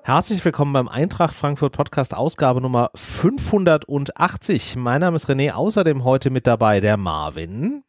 Herzlich willkommen beim Eintracht Frankfurt Podcast Ausgabe Nummer 580. Mein Name ist René, außerdem heute mit dabei der Marvin.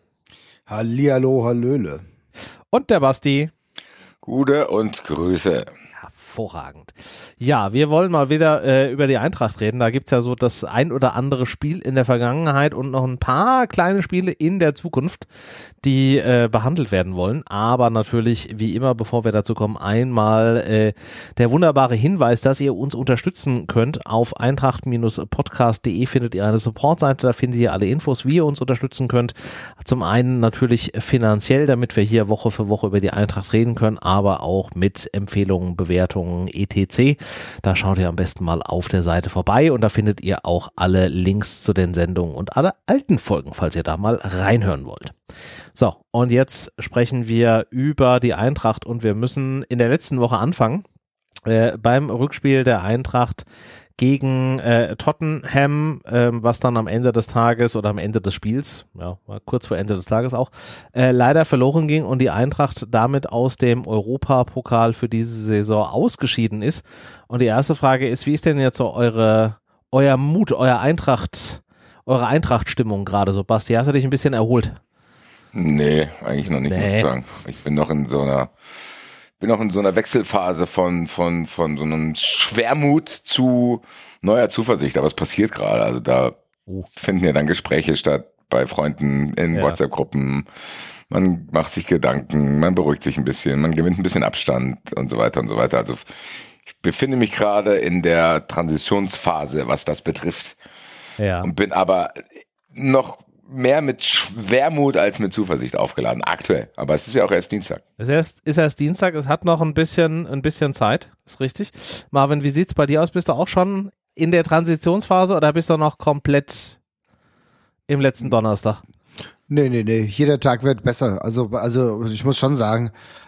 Hallihallo, hallöle. Und der Basti. Gute und Grüße. Hervorragend. Ja, wir wollen mal wieder über die Eintracht reden. Da gibt's ja so das ein oder andere Spiel in der Vergangenheit und noch ein paar kleine Spiele in der Zukunft, die behandelt werden wollen. Aber natürlich, wie immer, bevor wir dazu kommen, einmal der wunderbare Hinweis, dass ihr uns unterstützen könnt. Auf eintracht-podcast.de findet ihr eine Supportseite, da findet ihr alle Infos, wie ihr uns unterstützen könnt. Zum einen natürlich finanziell, damit wir hier Woche für Woche über die Eintracht reden können, aber auch mit Empfehlungen, Bewertungen, etc. Da schaut ihr am besten mal auf der Seite vorbei und da findet ihr auch alle Links zu den Sendungen und alle alten Folgen, falls ihr da mal reinhören wollt. So, und jetzt sprechen wir über die Eintracht und wir müssen in der letzten Woche anfangen. Beim Rückspiel der Eintracht gegen Tottenham, was dann am Ende des Tages oder am Ende des Spiels, ja, kurz vor Ende des Tages auch, leider verloren ging und die Eintracht damit aus dem Europapokal für diese Saison ausgeschieden ist. Und die erste Frage ist, wie ist denn jetzt so euer Mut, eure Eintracht-Stimmung gerade so, Basti? Hast du dich ein bisschen erholt? Nee, eigentlich noch nicht, muss ich sagen. Ich bin noch in so einer Wechselphase von so einem Schwermut zu neuer Zuversicht. Aber es passiert gerade. Also da finden ja dann Gespräche statt bei Freunden in WhatsApp-Gruppen. Man macht sich Gedanken, man beruhigt sich ein bisschen, man gewinnt ein bisschen Abstand und so weiter und so weiter. Also ich befinde mich gerade in der Transitionsphase, was das betrifft. Ja. Und bin aber noch mehr mit Schwermut als mit Zuversicht aufgeladen, aktuell. Aber es ist ja auch erst Dienstag. Es ist erst Dienstag, es hat noch ein bisschen Zeit, ist richtig. Marvin, wie sieht's bei dir aus? Bist du auch schon in der Transitionsphase oder bist du noch komplett im letzten Donnerstag? Nee. Jeder Tag wird besser. Also ich muss schon sagen,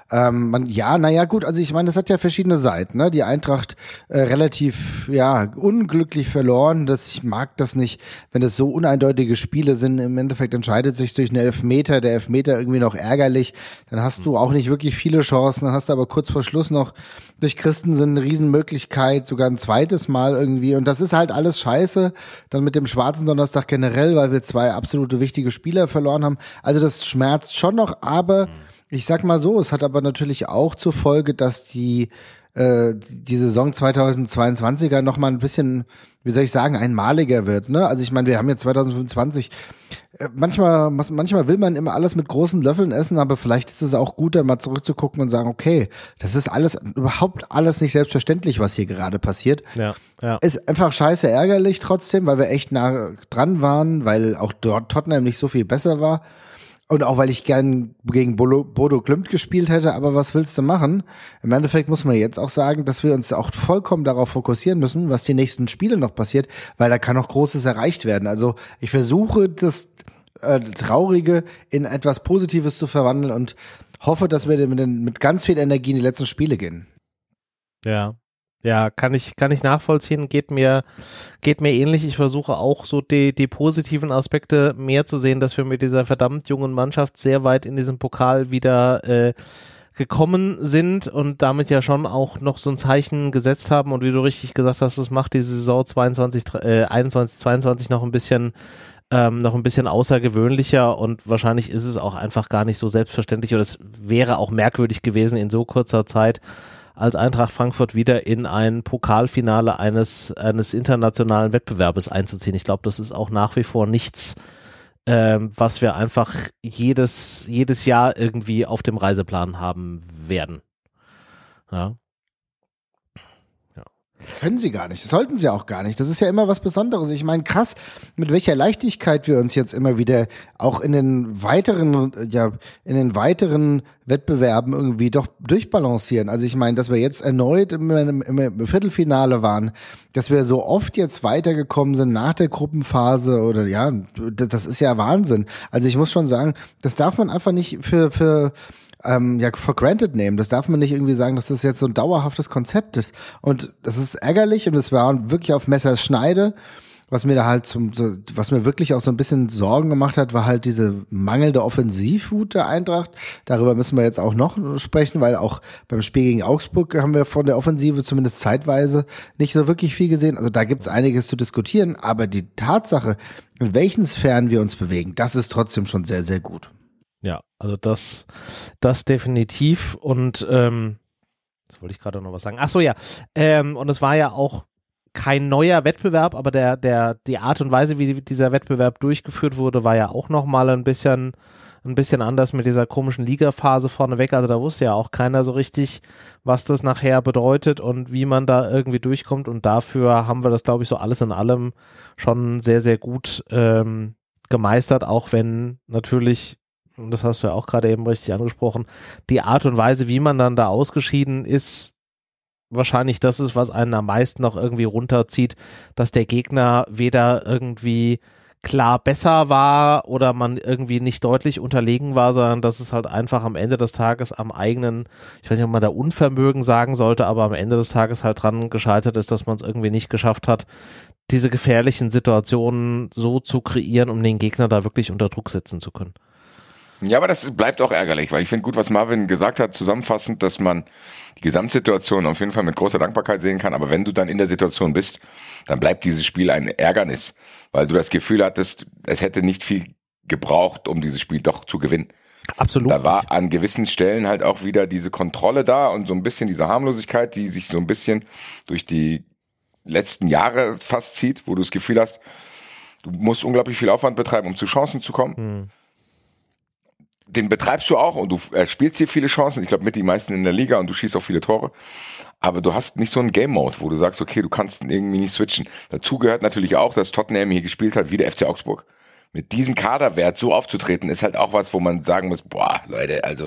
gut, also ich meine, das hat ja verschiedene Seiten, ne? Die Eintracht relativ, unglücklich verloren. Ich mag das nicht, wenn es so uneindeutige Spiele sind. Im Endeffekt entscheidet sich durch einen Elfmeter, der Elfmeter irgendwie noch ärgerlich. Dann hast du auch nicht wirklich viele Chancen. Dann hast du aber kurz vor Schluss noch durch Christensen eine Riesenmöglichkeit, sogar ein zweites Mal irgendwie. Und das ist halt alles scheiße. Dann mit dem schwarzen Donnerstag generell, weil wir zwei absolute wichtige Spieler verloren haben. Also das schmerzt schon noch, aber ich sag mal so, es hat aber natürlich auch zur Folge, dass die Saison 2022er noch mal ein bisschen, wie soll ich sagen, einmaliger wird, ne? Also ich meine, wir haben jetzt 2025, manchmal will man immer alles mit großen Löffeln essen, aber vielleicht ist es auch gut, dann mal zurückzugucken und sagen, okay, das ist überhaupt alles nicht selbstverständlich, was hier gerade passiert. Ja. Ist einfach scheiße ärgerlich trotzdem, weil wir echt nah dran waren, weil auch dort Tottenham nicht so viel besser war. Und auch, weil ich gern gegen Bodo Glimt gespielt hätte, aber was willst du machen? Im Endeffekt muss man jetzt auch sagen, dass wir uns auch vollkommen darauf fokussieren müssen, was die nächsten Spiele noch passiert, weil da kann noch Großes erreicht werden. Also ich versuche, das Traurige in etwas Positives zu verwandeln und hoffe, dass wir mit ganz viel Energie in die letzten Spiele gehen. Ja, kann ich nachvollziehen, geht mir ähnlich. Ich versuche auch so die positiven Aspekte mehr zu sehen, dass wir mit dieser verdammt jungen Mannschaft sehr weit in diesem Pokal wieder gekommen sind und damit ja schon auch noch so ein Zeichen gesetzt haben und wie du richtig gesagt hast, das macht diese Saison 21, 22 noch ein bisschen außergewöhnlicher und wahrscheinlich ist es auch einfach gar nicht so selbstverständlich oder es wäre auch merkwürdig gewesen in so kurzer Zeit als Eintracht Frankfurt wieder in ein Pokalfinale eines internationalen Wettbewerbes einzuziehen. Ich glaube, das ist auch nach wie vor nichts, was wir einfach jedes Jahr irgendwie auf dem Reiseplan haben werden. Ja. Können sie gar nicht, das sollten sie auch gar nicht. Das ist ja immer was Besonderes. Ich meine, krass, mit welcher Leichtigkeit wir uns jetzt immer wieder auch in den weiteren Wettbewerben irgendwie doch durchbalancieren. Also ich meine, dass wir jetzt erneut im Viertelfinale waren, dass wir so oft jetzt weitergekommen sind nach der Gruppenphase oder das ist ja Wahnsinn. Also ich muss schon sagen, das darf man einfach nicht for granted nehmen. Das darf man nicht irgendwie sagen, dass das jetzt so ein dauerhaftes Konzept ist. Und das ist ärgerlich und es war wirklich auf Messers Schneide. was mir da halt was mir wirklich auch so ein bisschen Sorgen gemacht hat, war halt diese mangelnde Offensivwut der Eintracht. Darüber müssen wir jetzt auch noch sprechen, weil auch beim Spiel gegen Augsburg haben wir von der Offensive zumindest zeitweise nicht so wirklich viel gesehen. Also da gibt's einiges zu diskutieren, aber die Tatsache, in welchen Sphären wir uns bewegen, das ist trotzdem schon sehr, sehr gut. Ja, also das definitiv und jetzt wollte ich gerade noch was sagen. Ach so, ja. Und es war ja auch kein neuer Wettbewerb, aber die Art und Weise, wie dieser Wettbewerb durchgeführt wurde, war ja auch nochmal ein bisschen anders mit dieser komischen Ligaphase vorneweg. Also da wusste ja auch keiner so richtig, was das nachher bedeutet und wie man da irgendwie durchkommt. Und dafür haben wir das, glaube ich, so alles in allem schon sehr, sehr gut gemeistert, auch wenn natürlich, und das hast du ja auch gerade eben richtig angesprochen, die Art und Weise, wie man dann da ausgeschieden ist, wahrscheinlich das ist, was einen am meisten noch irgendwie runterzieht, dass der Gegner weder irgendwie klar besser war oder man irgendwie nicht deutlich unterlegen war, sondern dass es halt einfach am Ende des Tages am eigenen, ich weiß nicht, ob man da Unvermögen sagen sollte, aber am Ende des Tages halt dran gescheitert ist, dass man es irgendwie nicht geschafft hat, diese gefährlichen Situationen so zu kreieren, um den Gegner da wirklich unter Druck setzen zu können. Ja, aber das bleibt auch ärgerlich, weil ich finde gut, was Marvin gesagt hat, zusammenfassend, dass man die Gesamtsituation auf jeden Fall mit großer Dankbarkeit sehen kann, aber wenn du dann in der Situation bist, dann bleibt dieses Spiel ein Ärgernis, weil du das Gefühl hattest, es hätte nicht viel gebraucht, um dieses Spiel doch zu gewinnen. Absolut. Da war an gewissen Stellen halt auch wieder diese Kontrolle da und so ein bisschen diese Harmlosigkeit, die sich so ein bisschen durch die letzten Jahre fast zieht, wo du das Gefühl hast, du musst unglaublich viel Aufwand betreiben, um zu Chancen zu kommen. Den betreibst du auch und du spielst hier viele Chancen, ich glaube mit die meisten in der Liga und du schießt auch viele Tore, aber du hast nicht so einen Game-Mode, wo du sagst, okay, du kannst irgendwie nicht switchen. Dazu gehört natürlich auch, dass Tottenham hier gespielt hat wie der FC Augsburg. Mit diesem Kaderwert so aufzutreten, ist halt auch was, wo man sagen muss, boah, Leute, also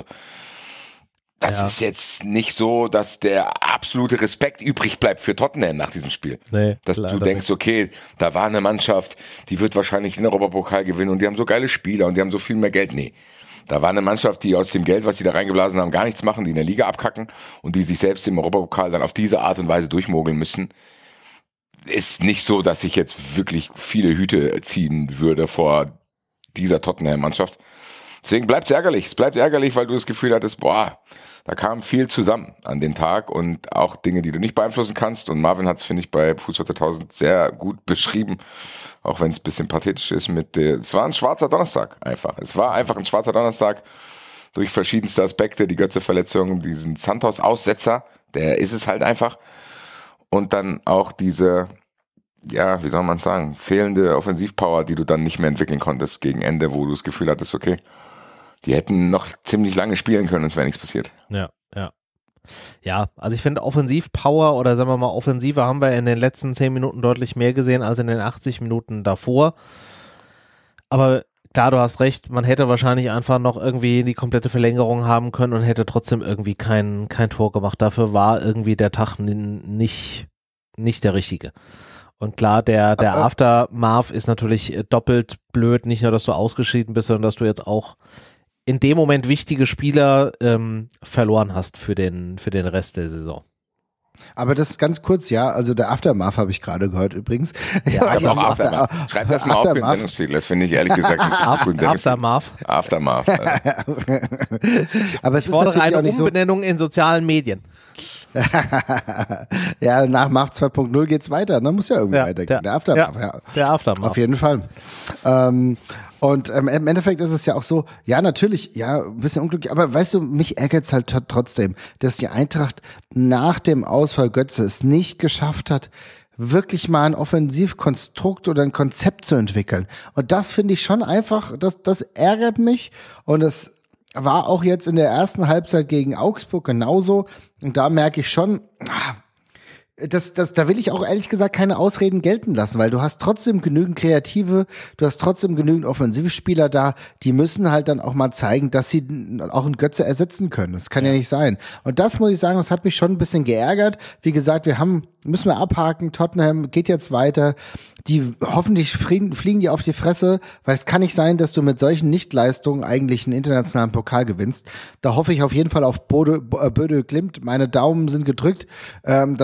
das ist jetzt nicht so, dass der absolute Respekt übrig bleibt für Tottenham nach diesem Spiel. Nee, dass du denkst, okay, da war eine Mannschaft, die wird wahrscheinlich den Europapokal gewinnen und die haben so geile Spieler und die haben so viel mehr Geld. Nee. Da war eine Mannschaft, die aus dem Geld, was sie da reingeblasen haben, gar nichts machen, die in der Liga abkacken und die sich selbst im Europapokal dann auf diese Art und Weise durchmogeln müssen. Ist nicht so, dass ich jetzt wirklich viele Hüte ziehen würde vor dieser Tottenham-Mannschaft. Deswegen bleibt es ärgerlich. Es bleibt ärgerlich, weil du das Gefühl hattest, boah, da kam viel zusammen an dem Tag und auch Dinge, die du nicht beeinflussen kannst. Und Marvin hat es, finde ich, bei Fußball 2000 sehr gut beschrieben, auch wenn es ein bisschen pathetisch ist es war ein schwarzer Donnerstag einfach. Es war einfach ein schwarzer Donnerstag durch verschiedenste Aspekte, die Götze-Verletzung, diesen Santos-Aussetzer, der ist es halt einfach. Und dann auch diese, ja, wie soll man sagen, fehlende Offensivpower, die du dann nicht mehr entwickeln konntest gegen Ende, wo du das Gefühl hattest, okay, die hätten noch ziemlich lange spielen können, es wäre nichts passiert. Ja, ja. Ja, also ich finde Offensivpower oder sagen wir mal Offensive haben wir in den letzten 10 Minuten deutlich mehr gesehen als in den 80 Minuten davor. Aber klar, du hast recht, man hätte wahrscheinlich einfach noch irgendwie die komplette Verlängerung haben können und hätte trotzdem irgendwie kein Tor gemacht. Dafür war irgendwie der Tag nicht der richtige. Und klar, der Aftermath ist natürlich doppelt blöd, nicht nur, dass du ausgeschieden bist, sondern dass du jetzt auch in dem Moment wichtige Spieler verloren hast für den Rest der Saison. Aber das ist ganz kurz, ja, also der Aftermath habe ich gerade gehört übrigens. Ja, ich auch Aftermath. Schreib das mal auf für den Sendungstitel, das finde ich ehrlich gesagt einen guten Aftermath. Aftermath. Aber es ich fordere ist natürlich eine auch nicht Umbenennung in sozialen Medien. Ja, nach Math 2.0 geht's weiter, ne? Muss ja irgendwie weitergehen. Der Aftermath, ja. Der Aftermath. Auf jeden Fall. Und im Endeffekt ist es ja auch so, ja, natürlich, ja, ein bisschen unglücklich, aber weißt du, mich ärgert's halt trotzdem, dass die Eintracht nach dem Ausfall Götze es nicht geschafft hat, wirklich mal ein Offensivkonstrukt oder ein Konzept zu entwickeln. Und das finde ich schon einfach, das ärgert mich und es war auch jetzt in der ersten Halbzeit gegen Augsburg genauso. Und da merke ich schon, da will ich auch ehrlich gesagt keine Ausreden gelten lassen, weil du hast trotzdem genügend Kreative, du hast trotzdem genügend Offensivspieler da, die müssen halt dann auch mal zeigen, dass sie auch einen Götze ersetzen können. Das kann ja nicht sein. Und das muss ich sagen, das hat mich schon ein bisschen geärgert. Wie gesagt, müssen wir abhaken, Tottenham geht jetzt weiter. Die hoffentlich fliegen die auf die Fresse, weil es kann nicht sein, dass du mit solchen Nichtleistungen eigentlich einen internationalen Pokal gewinnst. Da hoffe ich auf jeden Fall auf Bodø Glimt. Meine Daumen sind gedrückt, dass das irgendwie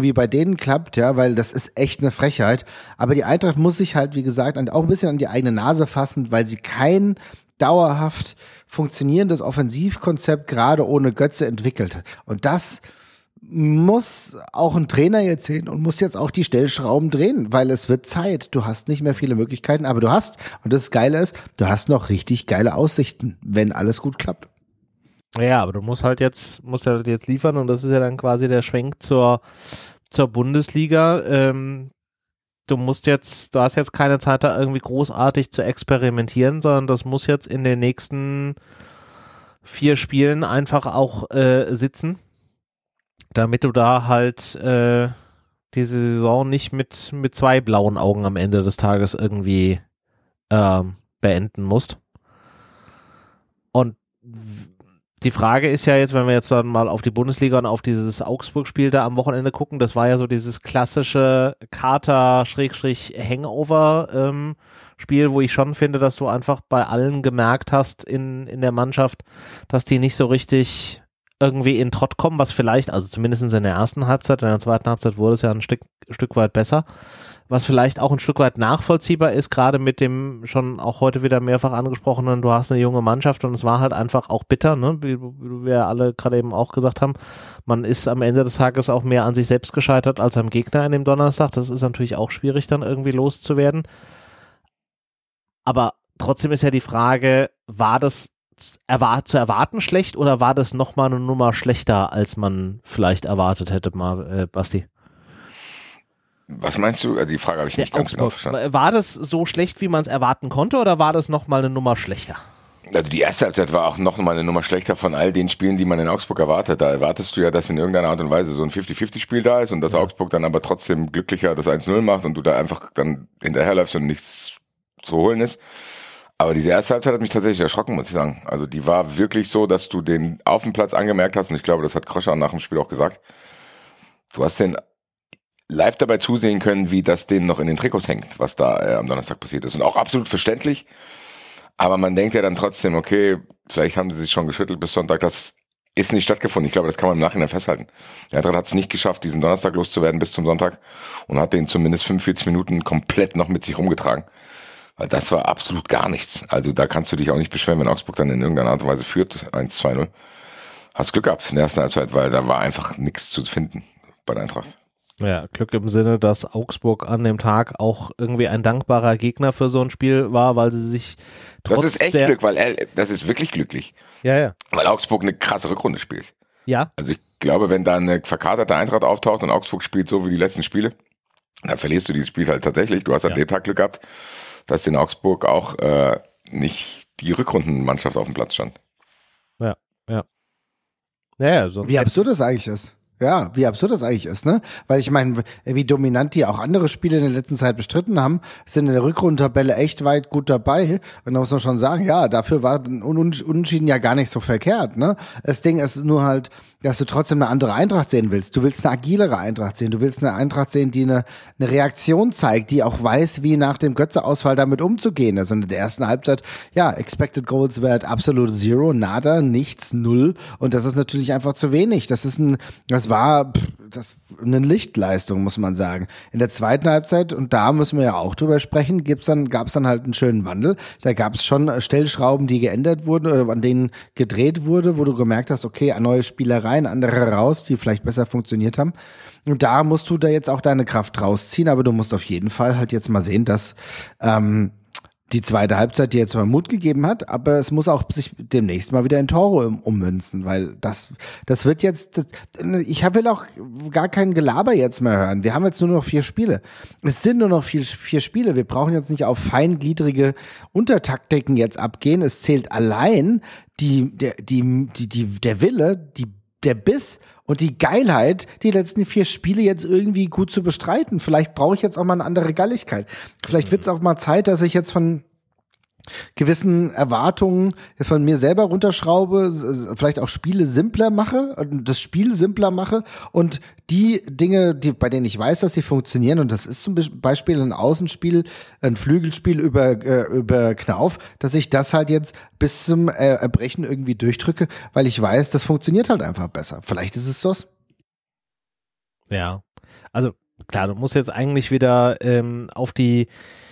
irgendwie bei denen klappt, ja, weil das ist echt eine Frechheit. Aber die Eintracht muss sich halt, wie gesagt, auch ein bisschen an die eigene Nase fassen, weil sie kein dauerhaft funktionierendes Offensivkonzept gerade ohne Götze entwickelt hat. Und das muss auch ein Trainer jetzt sehen und muss jetzt auch die Stellschrauben drehen, weil es wird Zeit. Du hast nicht mehr viele Möglichkeiten, aber du hast, und das Geile ist, du hast noch richtig geile Aussichten, wenn alles gut klappt. Ja, aber du musst halt jetzt liefern und das ist ja dann quasi der Schwenk zur Bundesliga. Du hast jetzt keine Zeit, da irgendwie großartig zu experimentieren, sondern das muss jetzt in den nächsten 4 Spielen einfach auch sitzen, damit du da halt diese Saison nicht mit 2 blauen Augen am Ende des Tages irgendwie beenden musst. Und die Frage ist ja jetzt, wenn wir jetzt dann mal auf die Bundesliga und auf dieses Augsburg-Spiel da am Wochenende gucken, das war ja so dieses klassische Kater-Hangover-Spiel, wo ich schon finde, dass du einfach bei allen gemerkt hast in der Mannschaft, dass die nicht so richtig irgendwie in Trott kommen, was vielleicht, also zumindest in der ersten Halbzeit, in der zweiten Halbzeit wurde es ja ein Stück weit besser, was vielleicht auch ein Stück weit nachvollziehbar ist, gerade mit dem schon auch heute wieder mehrfach angesprochenen, du hast eine junge Mannschaft und es war halt einfach auch bitter, ne, wie wir alle gerade eben auch gesagt haben, man ist am Ende des Tages auch mehr an sich selbst gescheitert als am Gegner an dem Donnerstag, das ist natürlich auch schwierig dann irgendwie loszuwerden, aber trotzdem ist ja die Frage, war das zu erwarten schlecht oder war das nochmal eine Nummer schlechter, als man vielleicht erwartet hätte, mal Basti? Was meinst du? Die Frage habe ich nicht ganz genau verstanden. War das so schlecht, wie man es erwarten konnte oder war das nochmal eine Nummer schlechter? Also die erste Halbzeit war auch noch mal eine Nummer schlechter von all den Spielen, die man in Augsburg erwartet. Da erwartest du ja, dass in irgendeiner Art und Weise so ein 50-50-Spiel da ist und dass Augsburg dann aber trotzdem glücklicher das 1-0 macht und du da einfach dann hinterherläufst und nichts zu holen ist. Aber diese erste Halbzeit hat mich tatsächlich erschrocken, muss ich sagen. Also die war wirklich so, dass du den auf dem Platz angemerkt hast und ich glaube, das hat Kroscher nach dem Spiel auch gesagt. Du hast den live dabei zusehen können, wie das denen noch in den Trikots hängt, was da am Donnerstag passiert ist. Und auch absolut verständlich. Aber man denkt ja dann trotzdem, okay, vielleicht haben sie sich schon geschüttelt bis Sonntag. Das ist nicht stattgefunden. Ich glaube, das kann man im Nachhinein festhalten. Der Eintracht hat es nicht geschafft, diesen Donnerstag loszuwerden bis zum Sonntag und hat den zumindest 45 Minuten komplett noch mit sich rumgetragen. Weil das war absolut gar nichts. Also da kannst du dich auch nicht beschweren, wenn Augsburg dann in irgendeiner Art und Weise führt, 1-2-0. Hast Glück gehabt in der ersten Halbzeit, weil da war einfach nichts zu finden bei der Eintracht. Ja, Glück im Sinne, dass Augsburg an dem Tag auch irgendwie ein dankbarer Gegner für so ein Spiel war, weil sie sich trotz Das ist echt Glück, weil das ist wirklich glücklich. Ja. Weil Augsburg eine krasse Rückrunde spielt. Ja. Also ich glaube, wenn da eine verkaterte Eintracht auftaucht und Augsburg spielt so wie die letzten Spiele, dann verlierst du dieses Spiel halt tatsächlich. Du hast an dem Tag Glück gehabt, dass in Augsburg auch nicht die Rückrundenmannschaft auf dem Platz stand. Ja, so wie absurd das eigentlich ist. Ja, wie absurd das eigentlich ist, ne? Weil ich meine, wie dominant die auch andere Spiele in der letzten Zeit bestritten haben, sind in der Rückrundentabelle echt weit gut dabei. Und da muss man schon sagen, ja, dafür war ein Unentschieden ja gar nicht so verkehrt, ne? Das Ding ist nur halt, dass du trotzdem eine andere Eintracht sehen willst. Du willst eine agilere Eintracht sehen. Du willst eine Eintracht sehen, die eine Reaktion zeigt, die auch weiß, wie nach dem Götze-Ausfall damit umzugehen. Also in der ersten Halbzeit, ja, Expected Goals Wert absolut 0, nada, nichts, 0. Und das ist natürlich einfach zu wenig. Das war eine Lichtleistung, muss man sagen. In der zweiten Halbzeit, und da müssen wir ja auch drüber sprechen, gab es dann halt einen schönen Wandel. Da gab es schon Stellschrauben, die geändert wurden, an denen gedreht wurde, wo du gemerkt hast, okay, neue Spielereien, andere raus, die vielleicht besser funktioniert haben. Und da musst du da jetzt auch deine Kraft rausziehen, aber du musst auf jeden Fall halt jetzt mal sehen, dass die zweite Halbzeit dir jetzt mal Mut gegeben hat, aber es muss auch sich demnächst mal wieder in Tore ummünzen, weil das wird jetzt, ich will auch gar kein Gelaber jetzt mehr hören. Wir haben jetzt nur noch 4 Spiele. Es sind nur noch 4 Spiele. Wir brauchen jetzt nicht auf feingliedrige Untertaktiken jetzt abgehen. Es zählt allein der Wille, der Biss und die Geilheit, die letzten 4 Spiele jetzt irgendwie gut zu bestreiten. Vielleicht brauche ich jetzt auch mal eine andere Galligkeit. Vielleicht wird es auch mal Zeit, dass ich jetzt von gewissen Erwartungen von mir selber runterschraube, vielleicht auch Spiele simpler mache, das Spiel simpler mache und die Dinge, bei denen ich weiß, dass sie funktionieren, und das ist zum Beispiel ein Außenspiel, ein Flügelspiel über Knauf, dass ich das halt jetzt bis zum Erbrechen irgendwie durchdrücke, weil ich weiß, das funktioniert halt einfach besser. Vielleicht ist es das. Ja. Also klar, du musst jetzt eigentlich wieder auf die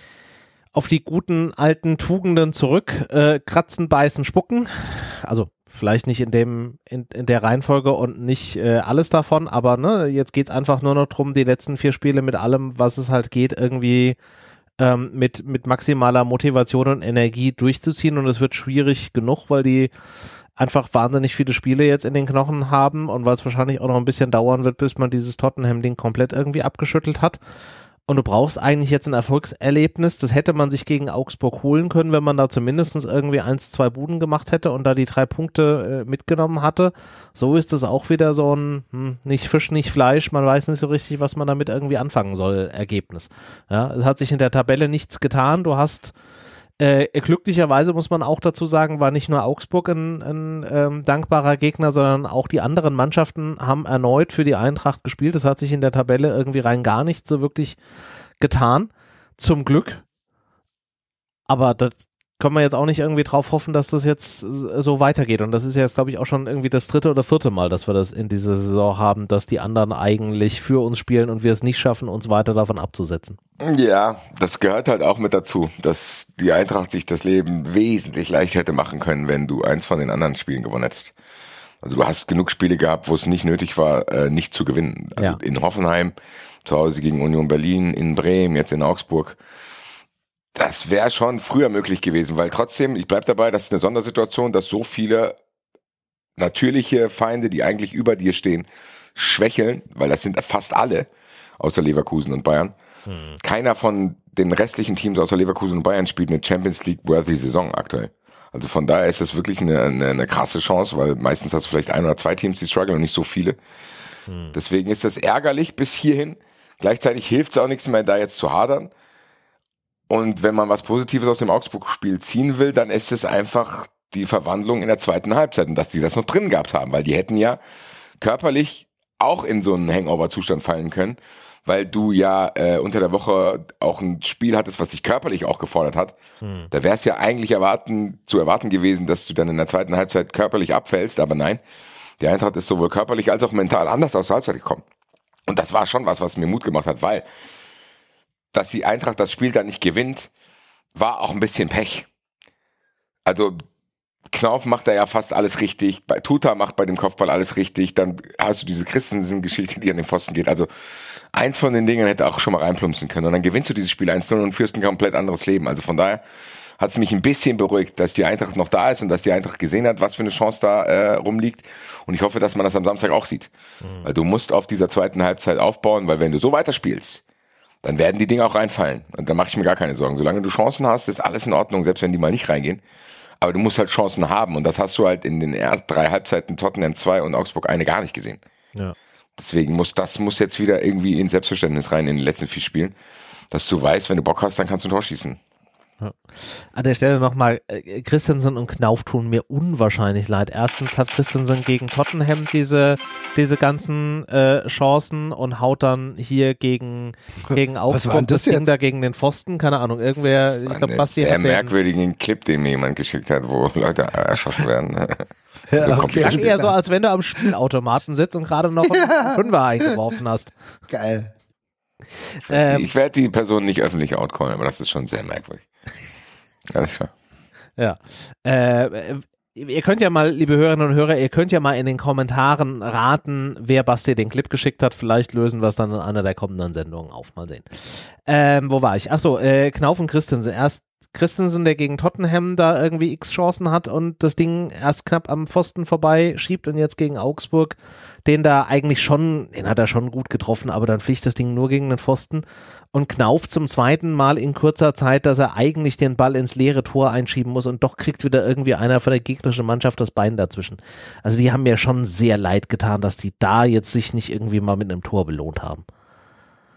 guten alten Tugenden zurück, kratzen, beißen, spucken. Also vielleicht nicht in der Reihenfolge und nicht alles davon, aber ne, jetzt geht's einfach nur noch drum, die letzten 4 Spiele mit allem, was es halt geht, irgendwie mit maximaler Motivation und Energie durchzuziehen, und es wird schwierig genug, weil die einfach wahnsinnig viele Spiele jetzt in den Knochen haben und weil es wahrscheinlich auch noch ein bisschen dauern wird, bis man dieses Tottenham-Ding komplett irgendwie abgeschüttelt hat. Und du brauchst eigentlich jetzt ein Erfolgserlebnis. Das hätte man sich gegen Augsburg holen können, wenn man da zumindest irgendwie 1-2 Buden gemacht hätte und da die 3 Punkte mitgenommen hatte. So ist es auch wieder so ein nicht Fisch, nicht Fleisch. Man weiß nicht so richtig, was man damit irgendwie anfangen soll, Ergebnis. Ja, es hat sich in der Tabelle nichts getan. Du hast glücklicherweise, muss man auch dazu sagen, war nicht nur Augsburg ein dankbarer Gegner, sondern auch die anderen Mannschaften haben erneut für die Eintracht gespielt. Das hat sich in der Tabelle irgendwie rein gar nicht so wirklich getan. Zum Glück. Aber das können wir jetzt auch nicht irgendwie drauf hoffen, dass das jetzt so weitergeht. Und das ist jetzt, glaube ich, auch schon irgendwie das 3. oder 4. Mal, dass wir das in dieser Saison haben, dass die anderen eigentlich für uns spielen und wir es nicht schaffen, uns weiter davon abzusetzen. Ja, das gehört halt auch mit dazu, dass die Eintracht sich das Leben wesentlich leichter hätte machen können, wenn du eins von den anderen Spielen gewonnen hättest. Also du hast genug Spiele gehabt, wo es nicht nötig war, nicht zu gewinnen. Also in Hoffenheim, zu Hause gegen Union Berlin, in Bremen, jetzt in Augsburg. Das wäre schon früher möglich gewesen, weil trotzdem, ich bleib dabei, das ist eine Sondersituation, dass so viele natürliche Feinde, die eigentlich über dir stehen, schwächeln, weil das sind fast alle, außer Leverkusen und Bayern. Keiner von den restlichen Teams außer Leverkusen und Bayern spielt eine Champions League-worthy Saison aktuell. Also von daher ist das wirklich eine krasse Chance, weil meistens hast du vielleicht 1 oder 2 Teams, die strugglen und nicht so viele. Deswegen ist das ärgerlich bis hierhin. Gleichzeitig hilft es auch nichts mehr, da jetzt zu hadern. Und wenn man was Positives aus dem Augsburg-Spiel ziehen will, dann ist es einfach die Verwandlung in der zweiten Halbzeit und dass die das noch drin gehabt haben, weil die hätten ja körperlich auch in so einen Hangover-Zustand fallen können, weil du ja unter der Woche auch ein Spiel hattest, was dich körperlich auch gefordert hat. Da wäre es ja eigentlich zu erwarten gewesen, dass du dann in der zweiten Halbzeit körperlich abfällst, aber nein, die Eintracht ist sowohl körperlich als auch mental anders aus der Halbzeit gekommen. Und das war schon was mir Mut gemacht hat, weil dass die Eintracht das Spiel dann nicht gewinnt, war auch ein bisschen Pech. Also Knauf macht da ja fast alles richtig, Tuta macht bei dem Kopfball alles richtig, dann hast du diese Christensen-Geschichte, die an den Pfosten geht. Also eins von den Dingen hätte auch schon mal reinplumpsen können und dann gewinnst du dieses Spiel 1-0 und führst ein komplett anderes Leben. Also von daher hat es mich ein bisschen beruhigt, dass die Eintracht noch da ist und dass die Eintracht gesehen hat, was für eine Chance da rumliegt. Und ich hoffe, dass man das am Samstag auch sieht. Weil du musst auf dieser zweiten Halbzeit aufbauen, weil wenn du so weiterspielst, dann werden die Dinge auch reinfallen. Und da mache ich mir gar keine Sorgen. Solange du Chancen hast, ist alles in Ordnung, selbst wenn die mal nicht reingehen. Aber du musst halt Chancen haben. Und das hast du halt in den ersten 3 Halbzeiten Tottenham 2 und Augsburg 1 gar nicht gesehen. Ja. Deswegen muss jetzt wieder irgendwie ins Selbstverständnis rein in den letzten 4 Spielen, dass du weißt, wenn du Bock hast, dann kannst du ein Tor schießen. Ja. An der Stelle nochmal, Christensen und Knauf tun mir unwahrscheinlich leid. Erstens hat Christensen gegen Tottenham diese ganzen Chancen und haut dann hier gegen Augsburg das Ding da gegen den Pfosten, keine Ahnung, irgendwer, ich glaube Basti hat einen sehr merkwürdigen Clip, den mir jemand geschickt hat, wo Leute erschossen werden. Ja, okay. Das ist eher so, als wenn du am Spielautomaten sitzt und gerade noch einen Fünfer eingeworfen hast. Geil. Ich werde die Person nicht öffentlich outcallen, aber das ist schon sehr merkwürdig. Alles klar. Ja. Ihr könnt ja mal, liebe Hörerinnen und Hörer, ihr könnt ja mal in den Kommentaren raten, wer Basti den Clip geschickt hat. Vielleicht lösen wir es dann in einer der kommenden Sendungen auf. Mal sehen. Wo war ich? Achso, Knauf und Christensen. Erst Christensen, der gegen Tottenham da irgendwie x Chancen hat und das Ding erst knapp am Pfosten vorbei schiebt und jetzt gegen Augsburg, den hat er schon gut getroffen, aber dann fliegt das Ding nur gegen den Pfosten und Knauf zum zweiten Mal in kurzer Zeit, dass er eigentlich den Ball ins leere Tor einschieben muss und doch kriegt wieder irgendwie einer von der gegnerischen Mannschaft das Bein dazwischen. Also die haben mir schon sehr leid getan, dass die da jetzt sich nicht irgendwie mal mit einem Tor belohnt haben.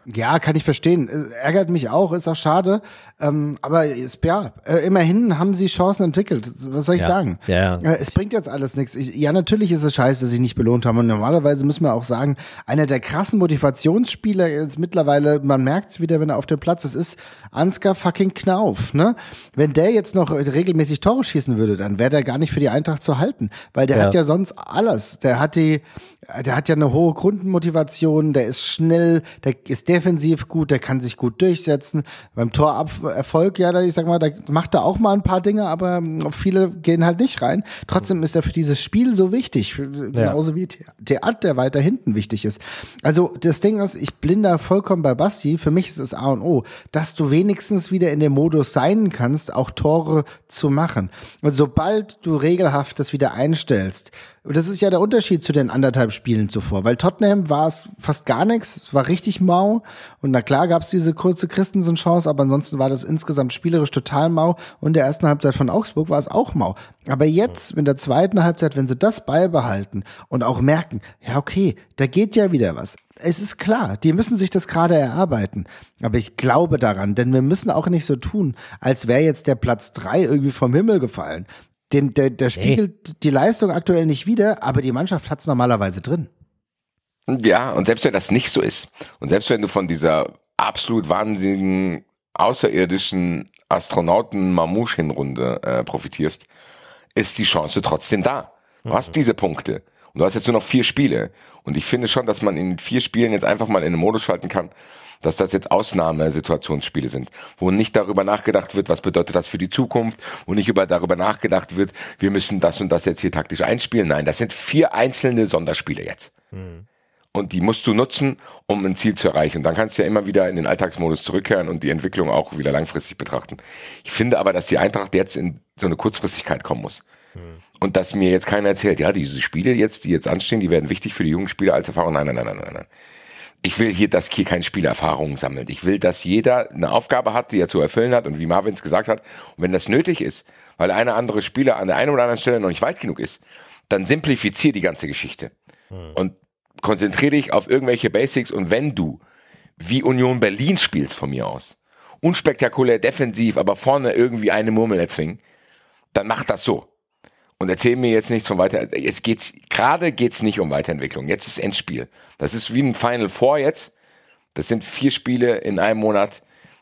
Ja, kann ich verstehen. Ärgert mich auch, ist auch schade. Aber immerhin haben sie Chancen entwickelt. Was soll ich sagen? Ja. Es bringt jetzt alles nichts. Natürlich ist es scheiße, dass sie nicht belohnt haben. Und normalerweise müssen wir auch sagen, einer der krassen Motivationsspieler ist mittlerweile, man merkt es wieder, wenn er auf dem Platz ist Ansgar fucking Knauf. Ne? Wenn der jetzt noch regelmäßig Tore schießen würde, dann wäre der gar nicht für die Eintracht zu halten. Weil der hat ja sonst alles. Der hat ja eine hohe Grundmotivation, der ist schnell, der ist defensiv gut, der kann sich gut durchsetzen. Beim Torerfolg, ich sag mal, da macht er auch mal ein paar Dinge, aber viele gehen halt nicht rein. Trotzdem ist er für dieses Spiel so wichtig, genauso wie Theat, der weiter hinten wichtig ist. Also das Ding ist, ich bin da vollkommen bei Basti, für mich ist es A und O, dass du wenigstens wieder in dem Modus sein kannst, auch Tore zu machen. Und sobald du regelhaft das wieder einstellst, und das ist ja der Unterschied zu den 1,5 Spielen zuvor, weil Tottenham war es fast gar nichts, es war richtig mau und na klar gab es diese kurze Christensen-Chance, aber ansonsten war das insgesamt spielerisch total mau und in der ersten Halbzeit von Augsburg war es auch mau. Aber jetzt in der zweiten Halbzeit, wenn sie das beibehalten und auch merken, ja okay, da geht ja wieder was. Es ist klar, die müssen sich das gerade erarbeiten, aber ich glaube daran, denn wir müssen auch nicht so tun, als wäre jetzt der Platz 3 irgendwie vom Himmel gefallen. Der spiegelt die Leistung aktuell nicht wider, aber die Mannschaft hat es normalerweise drin. Ja, und selbst wenn das nicht so ist und selbst wenn du von dieser absolut wahnsinnigen außerirdischen Astronauten-Mamouche-Hinrunde profitierst, ist die Chance trotzdem da. Du hast diese Punkte und du hast jetzt nur noch 4 Spiele und ich finde schon, dass man in 4 Spielen jetzt einfach mal in den Modus schalten kann, dass das jetzt Ausnahmesituationsspiele sind, wo nicht darüber nachgedacht wird, was bedeutet das für die Zukunft, wo nicht darüber nachgedacht wird, wir müssen das und das jetzt hier taktisch einspielen. Nein, das sind 4 einzelne Sonderspiele jetzt. Und die musst du nutzen, um ein Ziel zu erreichen. Und dann kannst du ja immer wieder in den Alltagsmodus zurückkehren und die Entwicklung auch wieder langfristig betrachten. Ich finde aber, dass die Eintracht jetzt in so eine Kurzfristigkeit kommen muss. Und dass mir jetzt keiner erzählt, ja, diese Spiele jetzt, die jetzt anstehen, die werden wichtig für die jungen Spieler als Erfahrung. Nein. Ich will hier, dass hier kein Spieler Erfahrungen sammelt. Ich will, dass jeder eine Aufgabe hat, die er zu erfüllen hat und wie Marvin es gesagt hat. Und wenn das nötig ist, weil eine andere Spieler an der einen oder anderen Stelle noch nicht weit genug ist, dann simplifizier die ganze Geschichte. Und konzentriere dich auf irgendwelche Basics und wenn du wie Union Berlin spielst von mir aus, unspektakulär defensiv, aber vorne irgendwie eine Murmel erzwingen, dann mach das so. Und erzähl mir jetzt nichts von gerade geht's nicht um Weiterentwicklung. Jetzt ist Endspiel. Das ist wie ein Final Four jetzt. Das sind 4 Spiele in einem Monat.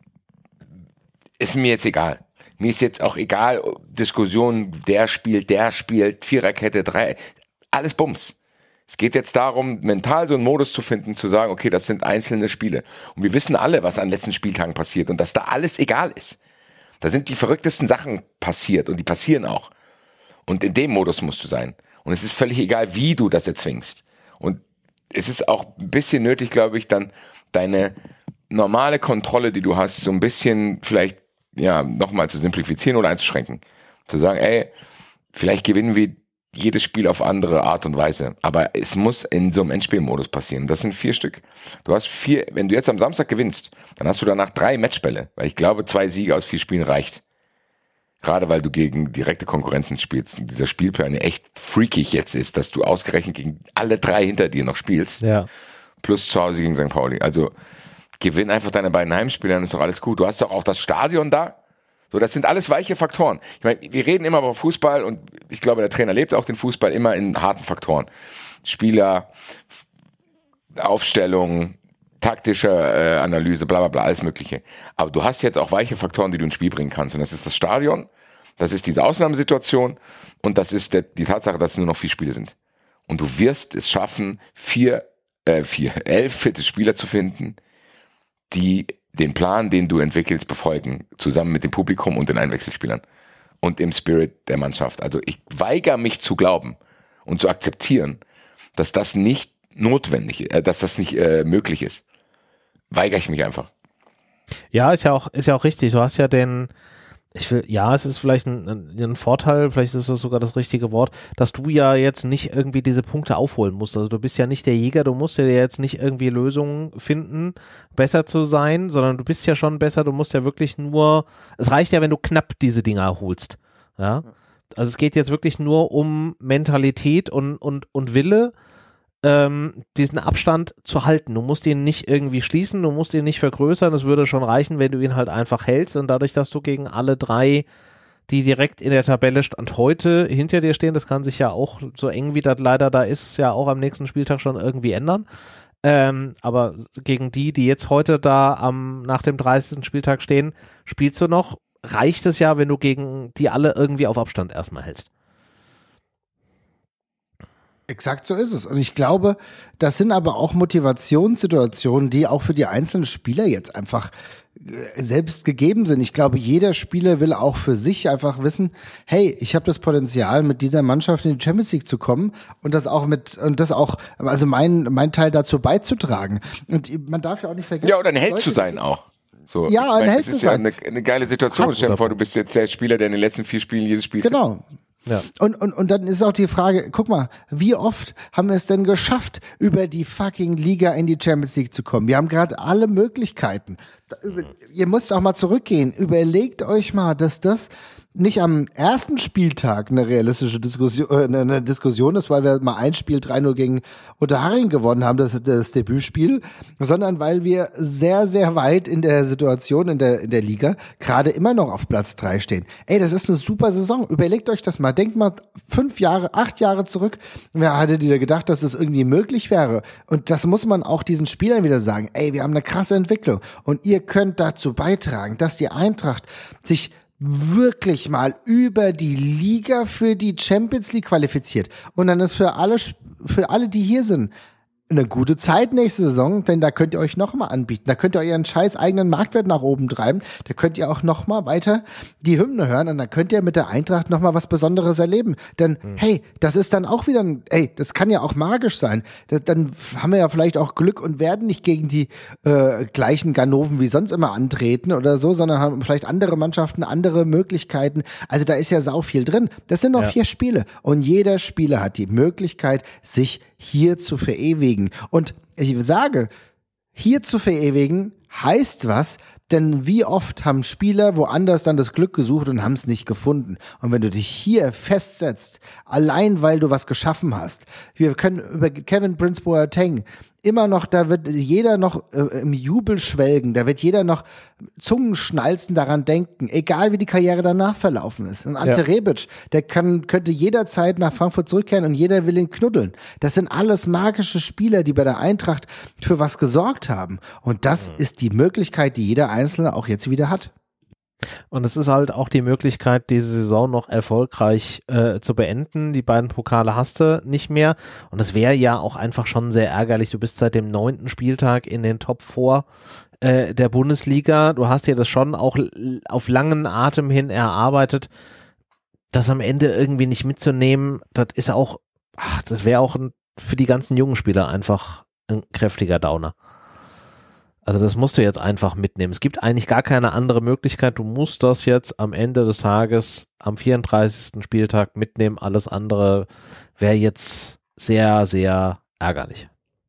Ist mir jetzt egal. Mir ist jetzt auch egal, Diskussionen, der spielt, Viererkette, 3, alles Bums. Es geht jetzt darum, mental so einen Modus zu finden, zu sagen, okay, das sind einzelne Spiele. Und wir wissen alle, was an den letzten Spieltagen passiert und dass da alles egal ist. Da sind die verrücktesten Sachen passiert und die passieren auch. Und in dem Modus musst du sein. Und es ist völlig egal, wie du das erzwingst. Und es ist auch ein bisschen nötig, glaube ich, dann deine normale Kontrolle, die du hast, so ein bisschen vielleicht, nochmal zu simplifizieren oder einzuschränken. Zu sagen, vielleicht gewinnen wir jedes Spiel auf andere Art und Weise. Aber es muss in so einem Endspielmodus passieren. Das sind 4 Stück. Du hast 4, wenn du jetzt am Samstag gewinnst, dann hast du danach 3 Matchbälle. Weil ich glaube, 2 Siege aus 4 Spielen reicht. Gerade weil du gegen direkte Konkurrenzen spielst und dieser Spielplan echt freakig jetzt ist, dass du ausgerechnet gegen alle 3 hinter dir noch spielst. Ja. Plus zu Hause gegen St. Pauli. Also gewinn einfach deine beiden Heimspiele, dann ist doch alles gut. Du hast doch auch das Stadion da. So, das sind alles weiche Faktoren. Ich meine, wir reden immer über Fußball und ich glaube, der Trainer lebt auch den Fußball immer in harten Faktoren. Spieler, Aufstellung, taktische Analyse, bla bla bla, alles mögliche. Aber du hast jetzt auch weiche Faktoren, die du ins Spiel bringen kannst. Und das ist das Stadion, das ist diese Ausnahmesituation und das ist die Tatsache, dass es nur noch 4 Spiele sind. Und du wirst es schaffen, 11 fitte Spieler zu finden, die den Plan, den du entwickelst, befolgen, zusammen mit dem Publikum und den Einwechselspielern und im Spirit der Mannschaft. Also ich weigere mich zu glauben und zu akzeptieren, dass das nicht notwendig ist, dass das nicht möglich ist. Weigere ich mich einfach. Ja, ist ja auch richtig. Du hast ja es ist vielleicht ein Vorteil, vielleicht ist das sogar das richtige Wort, dass du ja jetzt nicht irgendwie diese Punkte aufholen musst. Also du bist ja nicht der Jäger, du musst ja jetzt nicht irgendwie Lösungen finden, besser zu sein, sondern du bist ja schon besser, du musst ja wirklich nur, es reicht ja, wenn du knapp diese Dinger holst. Ja. Also es geht jetzt wirklich nur um Mentalität und Wille, diesen Abstand zu halten. Du musst ihn nicht irgendwie schließen, du musst ihn nicht vergrößern. Es würde schon reichen, wenn du ihn halt einfach hältst. Und dadurch, dass du gegen alle drei, die direkt in der Tabelle Stand heute hinter dir stehen, das kann sich ja auch, so eng wie das leider da ist, ja auch am nächsten Spieltag schon irgendwie ändern. Aber gegen die jetzt heute da nach dem 30. Spieltag stehen, spielst du noch, reicht es ja, wenn du gegen die alle irgendwie auf Abstand erstmal hältst. Exakt so ist es. Und ich glaube, das sind aber auch Motivationssituationen, die auch für die einzelnen Spieler jetzt einfach selbst gegeben sind. Ich glaube, jeder Spieler will auch für sich einfach wissen, hey, ich habe das Potenzial, mit dieser Mannschaft in die Champions League zu kommen und das auch also mein Teil dazu beizutragen. Und man darf ja auch nicht vergessen. Ja, oder ein Held zu sein auch. So, ja, ein Held zu sein. Das ist ja eine geile Situation. Stell dir vor, du bist jetzt der Spieler, der in den letzten 4 Spielen jedes Spiel Genau. Ja. Und dann ist auch die Frage, guck mal, wie oft haben wir es denn geschafft, über die fucking Liga in die Champions League zu kommen? Wir haben gerade alle Möglichkeiten. Ihr müsst auch mal zurückgehen. Überlegt euch mal, dass das nicht am ersten Spieltag eine realistische Diskussion ist, weil wir mal ein Spiel 3-0 gegen Unterhaching gewonnen haben, das Debütspiel, sondern weil wir sehr, sehr weit in der Situation in der Liga gerade immer noch auf Platz 3 stehen. Ey, das ist eine super Saison. Überlegt euch das mal. Denkt mal 8 Jahre zurück. Wer hatte dir gedacht, dass das irgendwie möglich wäre? Und das muss man auch diesen Spielern wieder sagen. Ey, wir haben eine krasse Entwicklung. Und ihr könnt dazu beitragen, dass die Eintracht sich wirklich mal über die Liga für die Champions League qualifiziert. Und dann ist für alle, die hier sind, eine gute Zeit nächste Saison, denn da könnt ihr euch nochmal anbieten. Da könnt ihr euren scheiß eigenen Marktwert nach oben treiben. Da könnt ihr auch nochmal weiter die Hymne hören und dann könnt ihr mit der Eintracht nochmal was Besonderes erleben. Denn, hey, das ist dann auch wieder das kann ja auch magisch sein. Dann haben wir ja vielleicht auch Glück und werden nicht gegen die gleichen Ganoven wie sonst immer antreten oder so, sondern haben vielleicht andere Mannschaften, andere Möglichkeiten. Also da ist ja sau viel drin. Das sind noch 4 Spiele und jeder Spieler hat die Möglichkeit, sich hier zu verewigen. Und ich sage, hier zu verewigen heißt was, denn wie oft haben Spieler woanders dann das Glück gesucht und haben es nicht gefunden. Und wenn du dich hier festsetzt, allein weil du was geschaffen hast, wir können über Kevin Prince Boateng immer noch, da wird jeder noch im Jubel schwelgen, da wird jeder noch Zungenschnalzen daran denken, egal wie die Karriere danach verlaufen ist. Und Ante Rebic, der könnte jederzeit nach Frankfurt zurückkehren und jeder will ihn knuddeln. Das sind alles magische Spieler, die bei der Eintracht für was gesorgt haben. Und das ist die Möglichkeit, die jeder Einzelne auch jetzt wieder hat. Und es ist halt auch die Möglichkeit, diese Saison noch erfolgreich zu beenden. Die beiden Pokale hast du nicht mehr. Und es wäre ja auch einfach schon sehr ärgerlich. Du bist seit dem 9. Spieltag in den Top 4 der Bundesliga. Du hast dir das schon auch auf langen Atem hin erarbeitet. Das am Ende irgendwie nicht mitzunehmen, das ist auch, das wäre auch für die ganzen jungen Spieler einfach ein kräftiger Downer. Also das musst du jetzt einfach mitnehmen. Es gibt eigentlich gar keine andere Möglichkeit. Du musst das jetzt am Ende des Tages am 34. Spieltag mitnehmen. Alles andere wäre jetzt sehr, sehr ärgerlich.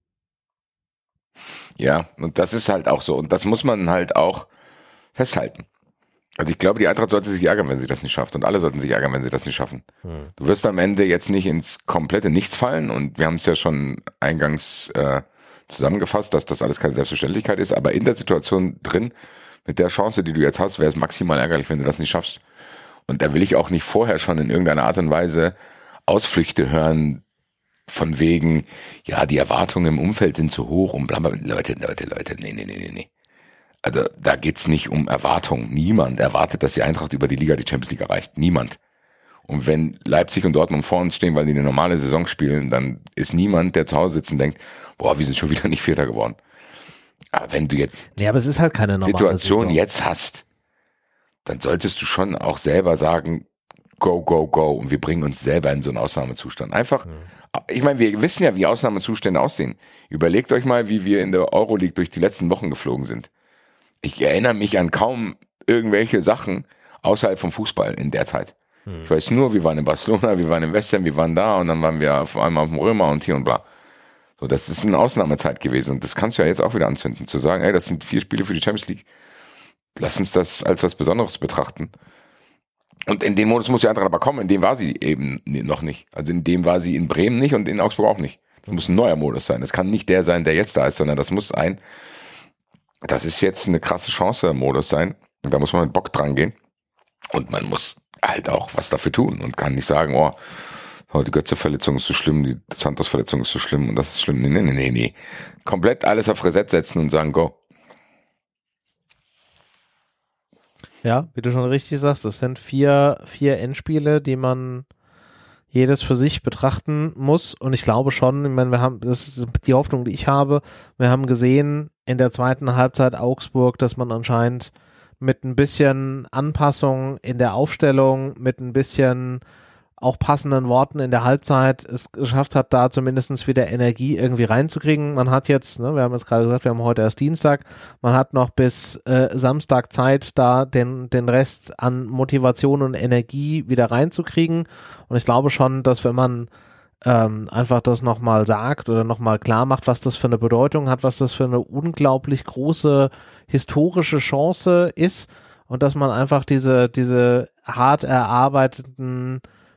Ja, und das ist halt auch so. Und das muss man halt auch festhalten. Also ich glaube, die Eintracht sollte sich ärgern, wenn sie das nicht schafft. Und alle sollten sich ärgern, wenn sie das nicht schaffen. Du wirst am Ende jetzt nicht ins komplette Nichts fallen. Und wir haben es ja schon eingangs zusammengefasst, dass das alles keine Selbstverständlichkeit ist, aber in der Situation drin, mit der Chance, die du jetzt hast, wäre es maximal ärgerlich, wenn du das nicht schaffst. Und da will ich auch nicht vorher schon in irgendeiner Art und Weise Ausflüchte hören, von wegen, ja, die Erwartungen im Umfeld sind zu hoch und bla bla. Leute, nee. Also da geht's nicht um Erwartungen. Niemand erwartet, dass die Eintracht über die Liga die Champions League erreicht. Niemand. Und wenn Leipzig und Dortmund vor uns stehen, weil die eine normale Saison spielen, dann ist niemand, der zu Hause sitzt und denkt, boah, wir sind schon wieder nicht Vierter geworden. Aber wenn du jetzt aber es ist halt keine normale Situation Saison jetzt hast, dann solltest du schon auch selber sagen, go. Und wir bringen uns selber in so einen Ausnahmezustand. Einfach, ich meine, wir wissen ja, wie Ausnahmezustände aussehen. Überlegt euch mal, wie wir in der Euroleague durch die letzten Wochen geflogen sind. Ich erinnere mich an kaum irgendwelche Sachen außerhalb vom Fußball in der Zeit. Ich weiß nur, wir waren in Barcelona, wir waren in West Ham, wir waren da und dann waren wir auf einmal auf dem Römer und hier und bla. So, das ist eine Ausnahmezeit gewesen und das kannst du ja jetzt auch wieder anzünden, zu sagen, ey, das sind 4 Spiele für die Champions League. Lass uns das als was Besonderes betrachten. Und in den Modus muss die Eintracht aber kommen, in dem war sie eben noch nicht. Also in dem war sie in Bremen nicht und in Augsburg auch nicht. Das muss ein neuer Modus sein. Das kann nicht der sein, der jetzt da ist, sondern das muss das ist jetzt eine krasse Chance-Modus sein. Da muss man mit Bock dran gehen. Und man muss halt auch was dafür tun und kann nicht sagen, die Götze-Verletzung ist so schlimm, die Santos-Verletzung ist so schlimm und das ist schlimm. Nee. Komplett alles auf Reset setzen und sagen, go. Ja, wie du schon richtig sagst, es sind vier Endspiele, die man jedes für sich betrachten muss. Und ich glaube schon, ich meine, das ist die Hoffnung, die ich habe. Wir haben gesehen in der zweiten Halbzeit Augsburg, dass man anscheinend mit ein bisschen Anpassung in der Aufstellung, mit ein bisschen auch passenden Worten in der Halbzeit es geschafft hat, da zumindest wieder Energie irgendwie reinzukriegen. Man hat jetzt, wir haben jetzt gerade gesagt, wir haben heute erst Dienstag, man hat noch bis Samstag Zeit, da den Rest an Motivation und Energie wieder reinzukriegen. Und ich glaube schon, dass wenn man einfach das nochmal sagt oder nochmal klar macht, was das für eine Bedeutung hat, was das für eine unglaublich große historische Chance ist und dass man einfach diese hart erarbeiteten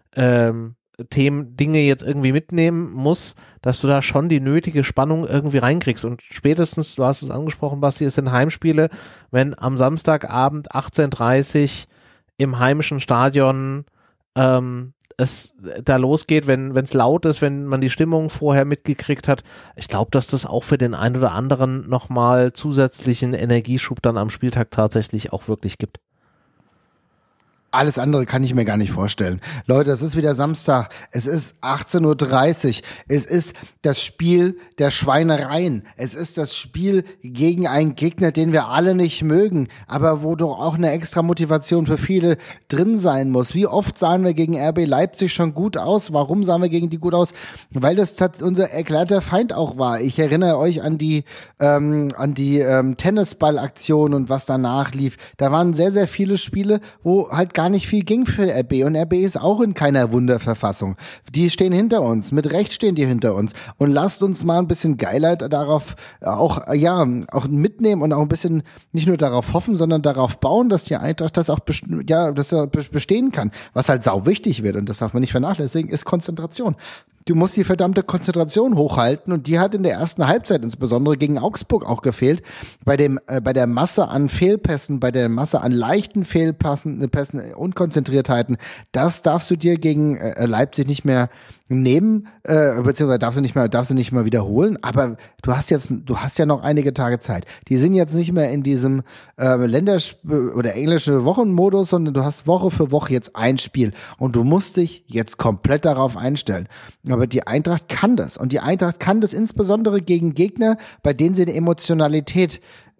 Dinge jetzt irgendwie mitnehmen muss, dass du da schon die nötige Spannung irgendwie reinkriegst. Und spätestens, du hast es angesprochen, Basti, es sind Heimspiele, wenn am Samstagabend 18:30 im heimischen Stadion es da losgeht, wenn es laut ist, wenn man die Stimmung vorher mitgekriegt hat. Ich glaube, dass das auch für den einen oder anderen nochmal zusätzlichen Energieschub dann am Spieltag tatsächlich auch wirklich gibt. Alles andere kann ich mir gar nicht vorstellen. Leute, es ist wieder Samstag, es ist 18:30 Uhr, es ist das Spiel der Schweinereien, es ist das Spiel gegen einen Gegner, den wir alle nicht mögen, aber wo doch auch eine extra Motivation für viele drin sein muss. Wie oft sahen wir gegen RB Leipzig schon gut aus? Warum sahen wir gegen die gut aus? Weil das unser erklärter Feind auch war. Ich erinnere euch an die Tennisballaktion und was danach lief. Da waren sehr, sehr viele Spiele, wo halt gar nicht viel ging für RB und RB ist auch in keiner Wunderverfassung. Die stehen hinter uns, mit Recht stehen die hinter uns und lasst uns mal ein bisschen Geilheit darauf auch mitnehmen und auch ein bisschen nicht nur darauf hoffen, sondern darauf bauen, dass die Eintracht das auch bestehen kann. Was halt sau wichtig wird und das darf man nicht vernachlässigen, ist Konzentration. Du musst die verdammte Konzentration hochhalten und die hat in der ersten Halbzeit insbesondere gegen Augsburg auch gefehlt. Bei der Masse an Fehlpässen, bei der Masse an leichten Fehlpässen, Unkonzentriertheiten, das darfst du dir gegen Leipzig nicht mehr nehmen, beziehungsweise darfst du nicht mehr wiederholen, aber du hast ja noch einige Tage Zeit. Die sind jetzt nicht mehr in diesem oder englische Wochenmodus, sondern du hast Woche für Woche jetzt ein Spiel und du musst dich jetzt komplett darauf einstellen. Aber die Eintracht kann das und die Eintracht kann das insbesondere gegen Gegner, bei denen sie eine Emotionalität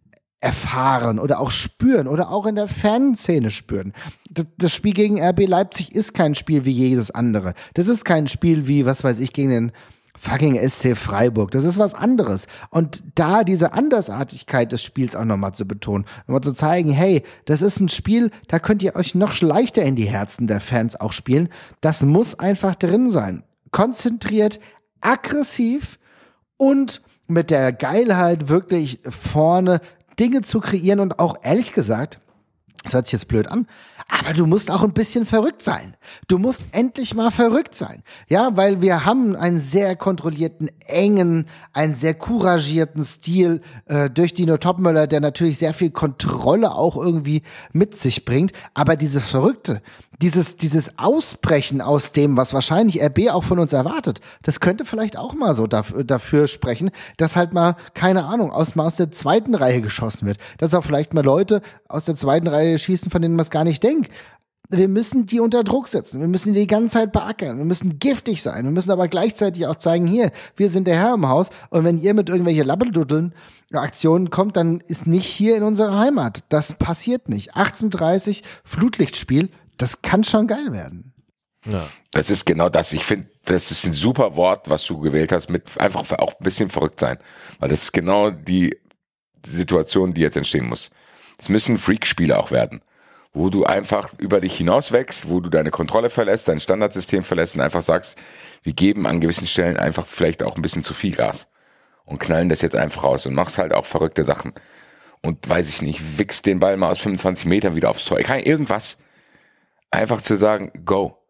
erfahren oder auch spüren oder auch in der Fanszene spüren. Das Spiel gegen RB Leipzig ist kein Spiel wie jedes andere. Das ist kein Spiel wie, was weiß ich, gegen den fucking SC Freiburg. Das ist was anderes. Und da diese Andersartigkeit des Spiels auch nochmal zu betonen, nochmal zu zeigen, hey, das ist ein Spiel, da könnt ihr euch noch leichter in die Herzen der Fans auch spielen. Das muss einfach drin sein. Konzentriert, aggressiv und mit der Geilheit wirklich vorne Dinge zu kreieren und auch ehrlich gesagt, das hört sich jetzt blöd an, aber du musst auch ein bisschen verrückt sein. Du musst endlich mal verrückt sein. Ja, weil wir haben einen sehr kontrollierten, engen, einen sehr couragierten Stil durch Dino Topmöller, der natürlich sehr viel Kontrolle auch irgendwie mit sich bringt. Aber diese Verrückte, dieses Ausbrechen aus dem, was wahrscheinlich RB auch von uns erwartet, das könnte vielleicht auch mal so dafür sprechen, dass halt mal, keine Ahnung, aus der zweiten Reihe geschossen wird. Dass auch vielleicht mal Leute aus der zweiten Reihe schießen, von denen man es gar nicht denkt. Wir müssen die unter Druck setzen. Wir müssen die ganze Zeit beackern. Wir müssen giftig sein. Wir müssen aber gleichzeitig auch zeigen, hier, wir sind der Herr im Haus. Und wenn ihr mit irgendwelchen Labbeldudeln-Aktionen kommt, dann ist nicht hier in unserer Heimat. Das passiert nicht. 18:30 Flutlichtspiel, das kann schon geil werden. Ja. Das ist genau das. Ich finde, das ist ein super Wort, was du gewählt hast, mit einfach auch ein bisschen verrückt sein. Weil das ist genau die Situation, die jetzt entstehen muss. Es müssen Freak-Spiele auch werden, wo du einfach über dich hinaus wächst, wo du deine Kontrolle verlässt, dein Standardsystem verlässt und einfach sagst, wir geben an gewissen Stellen einfach vielleicht auch ein bisschen zu viel Gas und knallen das jetzt einfach raus und machst halt auch verrückte Sachen. Und weiß ich nicht, wichst den Ball mal aus 25 Metern wieder aufs Tor. Irgendwas. Einfach zu sagen, go.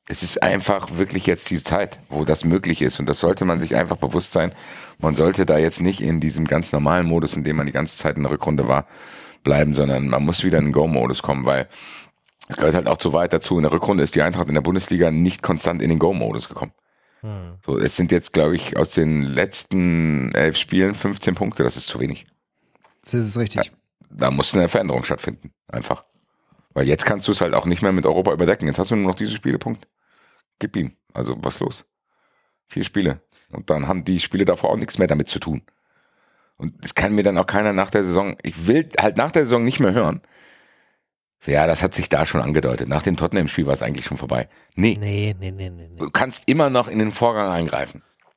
Es ist einfach wirklich jetzt die Zeit, wo das möglich ist. Und das sollte man sich einfach bewusst sein. Man sollte da jetzt nicht in diesem ganz normalen Modus, in dem man die ganze Zeit in der Rückrunde war, bleiben, sondern man muss wieder in den Go-Modus kommen, weil es gehört halt auch zu weit dazu. In der Rückrunde ist die Eintracht in der Bundesliga nicht konstant in den Go-Modus gekommen. So, es sind jetzt, glaube ich, aus den letzten 11 Spielen 15 Punkte. Das ist zu wenig. Das ist richtig. Da muss eine Veränderung stattfinden. Einfach. Weil jetzt kannst du es halt auch nicht mehr mit Europa überdecken. Jetzt hast du nur noch diese Spielepunkt. Gib ihm. Also was los? 4 Spiele. Und dann haben die Spiele davor auch nichts mehr damit zu tun. Und es kann mir dann auch keiner nach der Saison, ich will halt nach der Saison nicht mehr hören. So, ja, das hat sich da schon angedeutet. Nach dem Tottenham-Spiel war es eigentlich schon vorbei. Nee. Du kannst immer noch in den Vorgang eingreifen.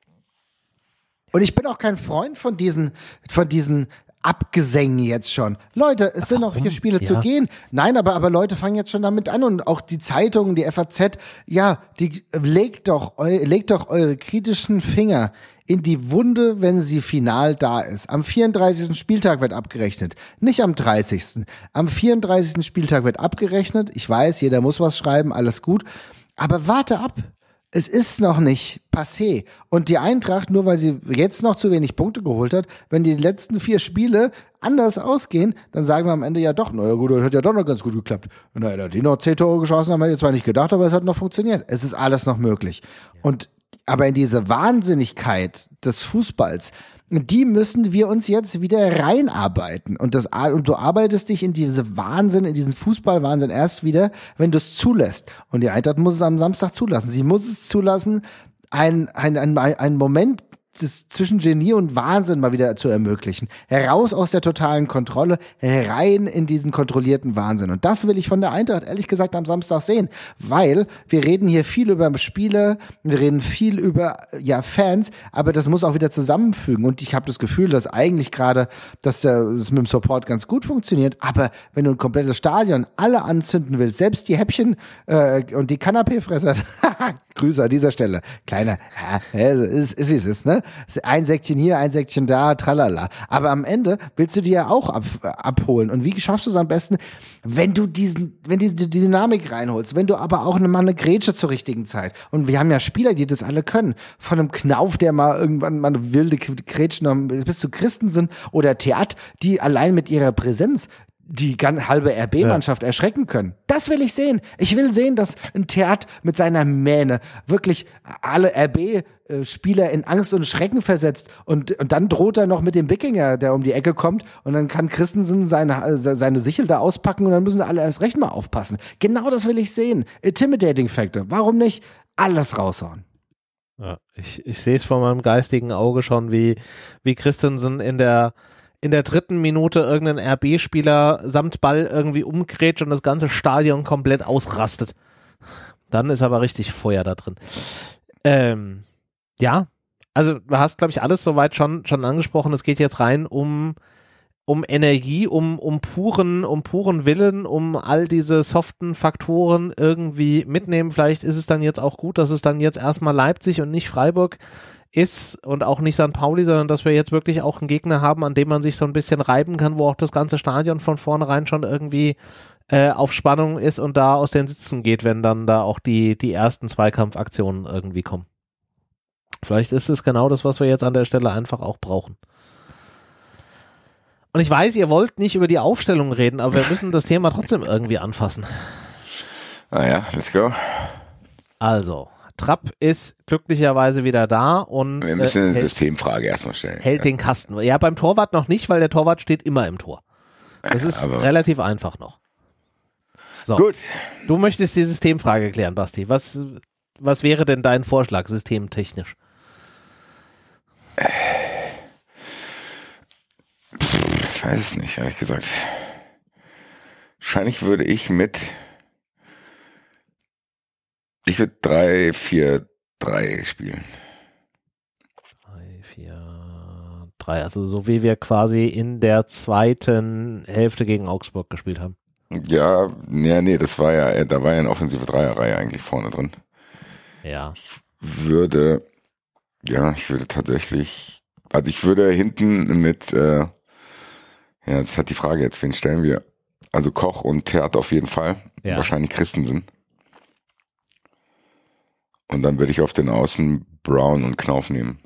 Und ich bin auch kein Freund von diesen Abgesängen jetzt schon. Leute, es sind noch 4 Spiele zu gehen. Nein, aber Leute fangen jetzt schon damit an und auch die Zeitungen, die FAZ, ja, die legt doch eure kritischen Finger in die Wunde, wenn sie final da ist. Am 34. Spieltag wird abgerechnet, nicht am 30. Am 34. Spieltag wird abgerechnet. Ich weiß, jeder muss was schreiben, alles gut. Aber warte ab. Es ist noch nicht passé. Und die Eintracht, nur weil sie jetzt noch zu wenig Punkte geholt hat, wenn die letzten 4 Spiele anders ausgehen, dann sagen wir am Ende ja doch, naja gut, das hat ja doch noch ganz gut geklappt. Naja, da hat die noch 10 Tore geschossen, haben wir jetzt zwar nicht gedacht, aber es hat noch funktioniert. Es ist alles noch möglich. Aber in diese Wahnsinnigkeit des Fußballs, die müssen wir uns jetzt wieder reinarbeiten. Und du arbeitest dich in diesen Fußballwahnsinn erst wieder, wenn du es zulässt. Und die Eintracht muss es am Samstag zulassen. Sie muss es zulassen, einen Moment zwischen Genie und Wahnsinn mal wieder zu ermöglichen. Heraus aus der totalen Kontrolle, rein in diesen kontrollierten Wahnsinn. Und das will ich von der Eintracht ehrlich gesagt am Samstag sehen, weil wir reden hier viel über Spieler, wir reden viel über Fans, aber das muss auch wieder zusammenfügen. Und ich habe das Gefühl, dass eigentlich gerade, dass das mit dem Support ganz gut funktioniert, aber wenn du ein komplettes Stadion alle anzünden willst, selbst die Häppchen und die Kanapéfresser, Grüße an dieser Stelle, kleiner, ist wie es ist, ne? Ein Säckchen hier, ein Säckchen da, tralala. Aber am Ende willst du die ja auch abholen. Und wie schaffst du es am besten, wenn du die Dynamik reinholst, wenn du aber auch mal eine Grätsche zur richtigen Zeit. Und wir haben ja Spieler, die das alle können. Von einem Knauf, der mal irgendwann mal eine wilde Grätsche bis zu Christensen oder Theat, die allein mit ihrer Präsenz die halbe RB-Mannschaft erschrecken können. Das will ich sehen. Ich will sehen, dass ein Theat mit seiner Mähne wirklich alle RB-Spieler in Angst und Schrecken versetzt und dann droht er noch mit dem Wikinger, der um die Ecke kommt und dann kann Christensen seine Sichel da auspacken und dann müssen alle erst recht mal aufpassen. Genau das will ich sehen. Intimidating Factor. Warum nicht alles raushauen? Ja, ich sehe es vor meinem geistigen Auge schon, wie Christensen in der 3. Minute irgendein RB-Spieler samt Ball irgendwie umgrätscht und das ganze Stadion komplett ausrastet. Dann ist aber richtig Feuer da drin. Ja, also du hast, glaube ich, alles soweit schon angesprochen. Es geht jetzt rein um Energie, um puren Willen, um all diese soften Faktoren irgendwie mitnehmen. Vielleicht ist es dann jetzt auch gut, dass es dann jetzt erstmal Leipzig und nicht Freiburg ist und auch nicht St. Pauli, sondern dass wir jetzt wirklich auch einen Gegner haben, an dem man sich so ein bisschen reiben kann, wo auch das ganze Stadion von vornherein schon irgendwie auf Spannung ist und da aus den Sitzen geht, wenn dann da auch die ersten Zweikampfaktionen irgendwie kommen. Vielleicht ist es genau das, was wir jetzt an der Stelle einfach auch brauchen. Und ich weiß, ihr wollt nicht über die Aufstellung reden, aber wir müssen das Thema trotzdem irgendwie anfassen. Naja, let's go. Also, Trapp ist glücklicherweise wieder da und wir müssen eine Systemfrage erstmal stellen. Hält den Kasten. Ja, beim Torwart noch nicht, weil der Torwart steht immer im Tor. Das ist relativ einfach noch. So. Gut. Du möchtest die Systemfrage klären, Basti. Was wäre denn dein Vorschlag systemtechnisch? Ich weiß es nicht, ehrlich gesagt. Wahrscheinlich würde ich würde 3-4-3 spielen. 3-4-3, also so wie wir quasi in der zweiten Hälfte gegen Augsburg gespielt haben. Ja, nee, da war ja eine offensive Dreierreihe eigentlich vorne drin. Ja. Ich würde tatsächlich, also ich würde hinten mit, das hat die Frage jetzt, wen stellen wir? Also Koch und Theat auf jeden Fall. Ja. Wahrscheinlich Christensen. Und dann würde ich auf den Außen Brown und Knauf nehmen.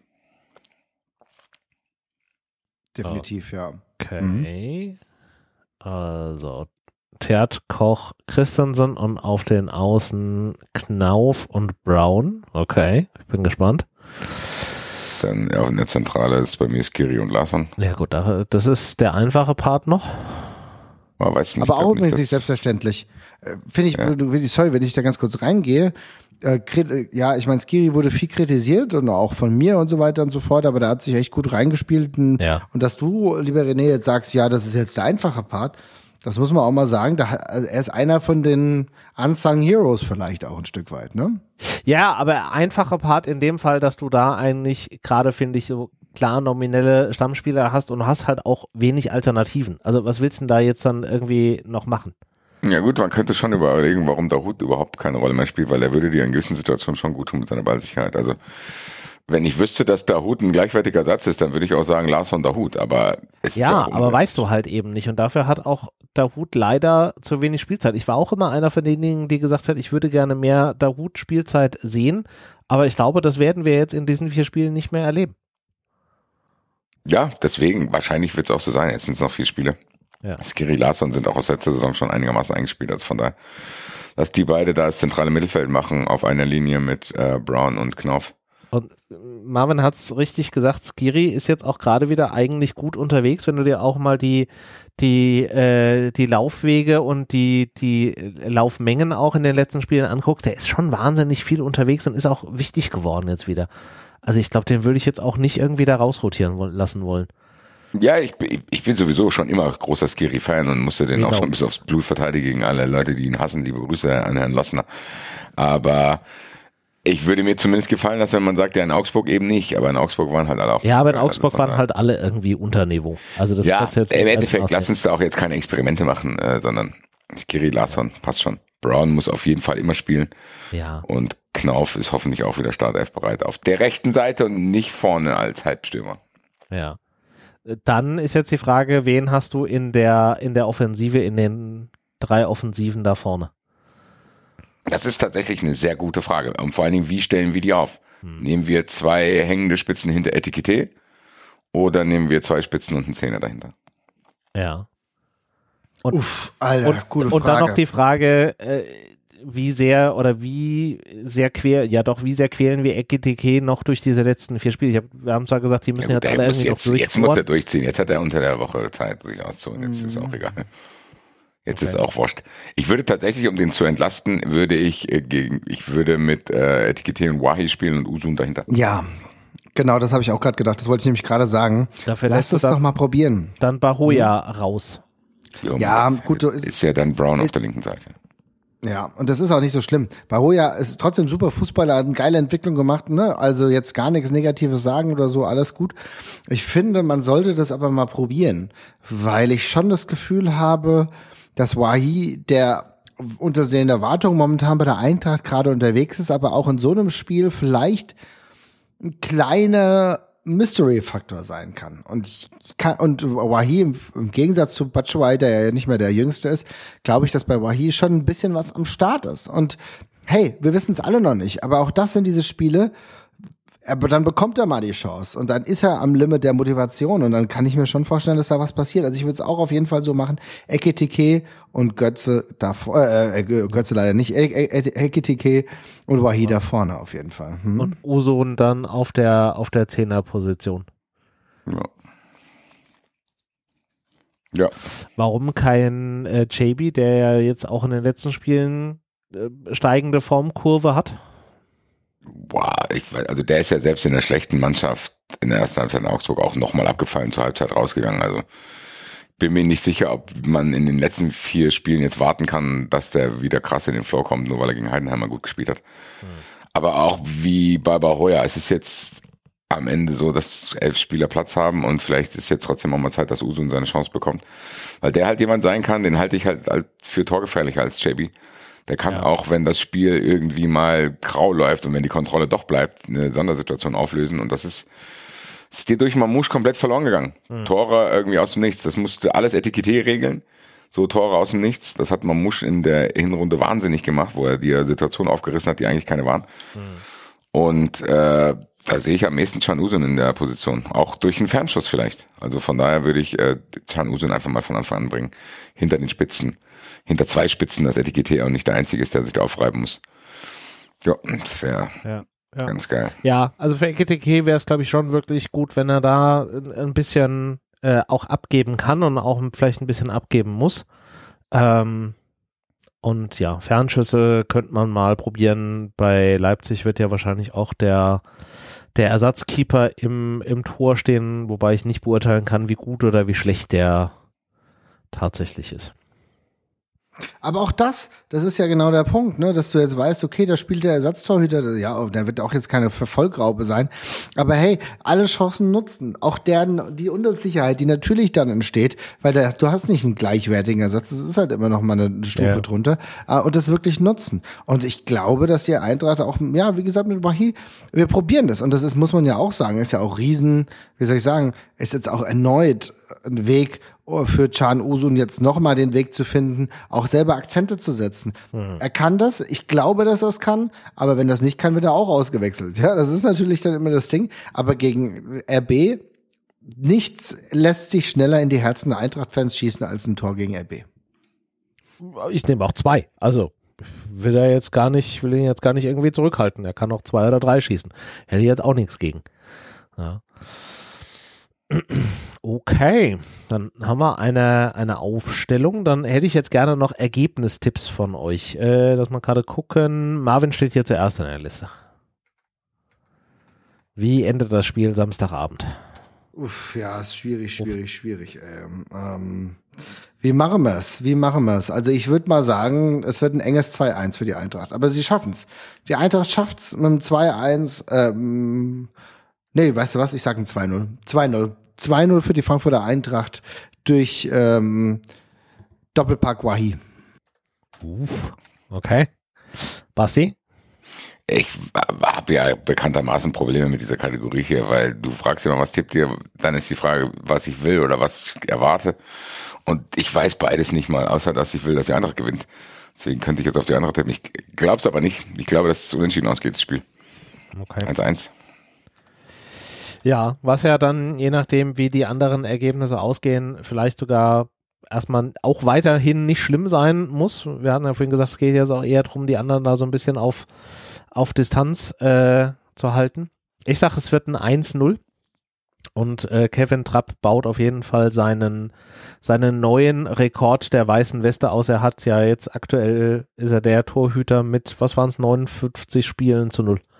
Definitiv, ja. Okay. Also Tert, Koch, Christensen und auf den Außen Knauf und Brown. Okay, ich bin gespannt. Dann in der Zentrale ist bei mir Skiri und Larsson. Ja gut, das ist der einfache Part noch. Weiß nicht, aber auch übrigens nicht selbstverständlich. Finde ich, sorry, wenn ich da ganz kurz reingehe. Ja, ich meine, Skiri wurde viel kritisiert und auch von mir und so weiter und so fort, aber der hat sich echt gut reingespielt. Und dass du, lieber René, jetzt sagst, ja, das ist jetzt der einfache Part, das muss man auch mal sagen. Er ist einer von den Unsung Heroes vielleicht auch ein Stück weit, ne? Ja, aber einfacher Part in dem Fall, dass du da eigentlich gerade, finde ich, so klar nominelle Stammspieler hast und du hast halt auch wenig Alternativen. Also was willst du denn da jetzt dann irgendwie noch machen? Ja gut, man könnte schon überlegen, warum Dahoud überhaupt keine Rolle mehr spielt, weil er würde dir in gewissen Situationen schon gut tun mit seiner Ballsicherheit. Also wenn ich wüsste, dass Dahoud ein gleichwertiger Satz ist, dann würde ich auch sagen Larsson Dahoud, aber es ist ja, aber weißt du halt eben nicht und dafür hat auch Dahoud leider zu wenig Spielzeit. Ich war auch immer einer von denjenigen, die gesagt hat, ich würde gerne mehr Dahoud Spielzeit sehen, aber ich glaube, das werden wir jetzt in diesen 4 Spielen nicht mehr erleben. Ja, deswegen, wahrscheinlich wird es auch so sein, jetzt sind es noch 4 Spiele. Ja. Skiri, Larsson sind auch aus letzter Saison schon einigermaßen eingespielt, also von daher, dass die beide da das zentrale Mittelfeld machen auf einer Linie mit Brown und Knauf. Und Marvin hat es richtig gesagt, Skiri ist jetzt auch gerade wieder eigentlich gut unterwegs, wenn du dir auch mal die Laufwege und die Laufmengen auch in den letzten Spielen anguckst, der ist schon wahnsinnig viel unterwegs und ist auch wichtig geworden jetzt wieder. Also ich glaube, den würde ich jetzt auch nicht irgendwie da rausrotieren lassen wollen. Ja, ich bin sowieso schon immer großer Skiri-Fan und musste den auch schon bis aufs Blut verteidigen gegen alle Leute, die ihn hassen. Liebe Grüße an Herrn Lossner. Aber ich würde mir zumindest gefallen lassen, wenn man sagt, ja in Augsburg eben nicht, aber in Augsburg waren halt alle auch. Ja, aber in Augsburg waren halt alle irgendwie unter Niveau. Also das ja, jetzt im Endeffekt, lass uns da auch jetzt keine Experimente machen, sondern Skiri, Larsson, passt schon. Brown muss auf jeden Fall immer spielen. Ja. Und Knauf ist hoffentlich auch wieder startelfbereit auf der rechten Seite und nicht vorne als Halbstürmer. Ja. Dann ist jetzt die Frage, wen hast du in der Offensive, in den 3 Offensiven da vorne? Das ist tatsächlich eine sehr gute Frage. Und vor allen Dingen, wie stellen wir die auf? Nehmen wir 2 hängende Spitzen hinter Etikette oder nehmen wir 2 Spitzen und einen Zehner dahinter? Ja. Alter, gute Frage. Und dann noch die Frage, wie sehr quälen wir Ekitike noch durch diese letzten 4 Spiele? Wir haben zwar gesagt, die müssen jetzt alle irgendwie noch durchziehen. Jetzt muss er durchziehen. Jetzt hat er unter der Woche Zeit, sich auszuholen. Jetzt ist auch egal. Jetzt ist auch wurscht. Ich würde tatsächlich, um den zu entlasten, würde mit Etikette und Wahi spielen und Usun dahinter. Ja, genau, das habe ich auch gerade gedacht. Das wollte ich nämlich gerade sagen. Lass das doch mal probieren. Dann Bahoya raus. Ja, gut. Ist ja dann Brown auf der linken Seite. Ja, und das ist auch nicht so schlimm. Bahoya ist trotzdem super Fußballer, hat eine geile Entwicklung gemacht, ne? Also jetzt gar nichts Negatives sagen oder so, alles gut. Ich finde, man sollte das aber mal probieren, weil ich schon das Gefühl habe, dass Wahi, der unter den Erwartungen momentan bei der Eintracht gerade unterwegs ist, aber auch in so einem Spiel vielleicht ein kleiner Mystery-Faktor sein kann. Und Wahi im Gegensatz zu Batshuayi, der ja nicht mehr der Jüngste ist, glaube ich, dass bei Wahi schon ein bisschen was am Start ist. Und hey, wir wissen es alle noch nicht, aber auch das sind diese Spiele, aber dann bekommt er mal die Chance und dann ist er am Limit der Motivation und dann kann ich mir schon vorstellen, dass da was passiert. Also ich würde es auch auf jeden Fall so machen, Ekitike und Götze Götze leider nicht, Ekitike und Wahi da vorne auf jeden Fall. Und Usun dann auf der 10er-Position. Ja. Warum kein JB, der ja jetzt auch in den letzten Spielen steigende Formkurve hat? Boah, also der ist ja selbst in der schlechten Mannschaft in der ersten Halbzeit in Augsburg auch nochmal abgefallen, zur Halbzeit rausgegangen. Also bin mir nicht sicher, ob man in den letzten 4 Spielen jetzt warten kann, dass der wieder krass in den Flow kommt, nur weil er gegen Heidenheim mal gut gespielt hat. Aber auch wie bei Bahoya, es ist jetzt am Ende so, dass 11 Spieler Platz haben und vielleicht ist jetzt trotzdem auch mal Zeit, dass Usun seine Chance bekommt. Weil der halt jemand sein kann, den halte ich halt für torgefährlicher als JB. Der kann auch, wenn das Spiel irgendwie mal grau läuft und wenn die Kontrolle doch bleibt, eine Sondersituation auflösen. Und das ist dir durch Mamouche komplett verloren gegangen. Tore irgendwie aus dem Nichts. Das musste alles Etikette regeln. So Tore aus dem Nichts. Das hat Mamouche in der Hinrunde wahnsinnig gemacht, wo er die Situation aufgerissen hat, die eigentlich keine waren. Und da sehe ich am ehesten Can Uzun in der Position. Auch durch einen Fernschuss vielleicht. Also von daher würde ich Can Uzun einfach mal von Anfang an bringen. Hinter den Spitzen. Hinter 2 Spitzen, dass Etikette auch nicht der Einzige ist, der sich da aufreiben muss. Ja, das wäre ganz geil. Ja, also für Ekitike wäre es, glaube ich, schon wirklich gut, wenn er da ein bisschen auch abgeben kann und auch vielleicht ein bisschen abgeben muss. Und ja, Fernschüsse könnte man mal probieren. Bei Leipzig wird ja wahrscheinlich auch der Ersatzkeeper im Tor stehen, wobei ich nicht beurteilen kann, wie gut oder wie schlecht der tatsächlich ist. Aber auch das ist ja genau der Punkt, ne, dass du jetzt weißt, okay, da spielt der Ersatztorhüter, ja, der wird auch jetzt keine Vollgraube sein, aber hey, alle Chancen nutzen, auch die Unsicherheit, die natürlich dann entsteht, weil du hast nicht einen gleichwertigen Ersatz, das ist halt immer noch mal eine Stufe drunter, und das wirklich nutzen. Und ich glaube, dass die Eintracht auch, ja, wie gesagt, mit Bahi, wir probieren das, und das ist, muss man ja auch sagen, ist ja auch wie soll ich sagen, ist jetzt auch erneut ein Weg für Can Uzun jetzt nochmal den Weg zu finden, auch selber Akzente zu setzen. Er kann das, ich glaube, dass er es kann, aber wenn das nicht kann, wird er auch ausgewechselt. Ja, das ist natürlich dann immer das Ding, aber gegen RB, nichts lässt sich schneller in die Herzen der Eintracht-Fans schießen als ein Tor gegen RB. Ich nehme auch 2, also will ihn jetzt gar nicht irgendwie zurückhalten, er kann auch 2 oder 3 schießen. Hätte ich jetzt auch nichts gegen. Ja. Okay, dann haben wir eine Aufstellung. Dann hätte ich jetzt gerne noch Ergebnistipps von euch. Lass mal gerade gucken. Marvin steht hier zuerst in der Liste. Wie endet das Spiel Samstagabend? Ja, ist schwierig. Wie machen wir es? Also ich würde mal sagen, es wird ein enges 2-1 für die Eintracht. Aber sie schaffen es. Die Eintracht schafft es mit einem 2-1. Nee, weißt du was? Ich sage ein 2-0. 2-0. 2-0 für die Frankfurter Eintracht durch Doppelpack Wahi. Okay. Basti? Ich habe ja bekanntermaßen Probleme mit dieser Kategorie hier, weil du fragst immer, was tippt ihr? Dann ist die Frage, was ich will oder was ich erwarte. Und ich weiß beides nicht mal, außer dass ich will, dass die Eintracht gewinnt. Deswegen könnte ich jetzt auf die Eintracht tippen. Ich glaube es aber nicht. Ich glaube, dass es unentschieden ausgeht, das Spiel. Okay. 1-1. Ja, was ja dann, je nachdem, wie die anderen Ergebnisse ausgehen, vielleicht sogar erstmal auch weiterhin nicht schlimm sein muss. Wir hatten ja vorhin gesagt, es geht jetzt auch eher darum, die anderen da so ein bisschen auf Distanz zu halten. Ich sage, es wird ein 1-0 und Kevin Trapp baut auf jeden Fall seinen neuen Rekord der weißen Weste aus. Er hat ja jetzt aktuell, ist er der Torhüter mit, was waren es, 59 Spielen zu 0.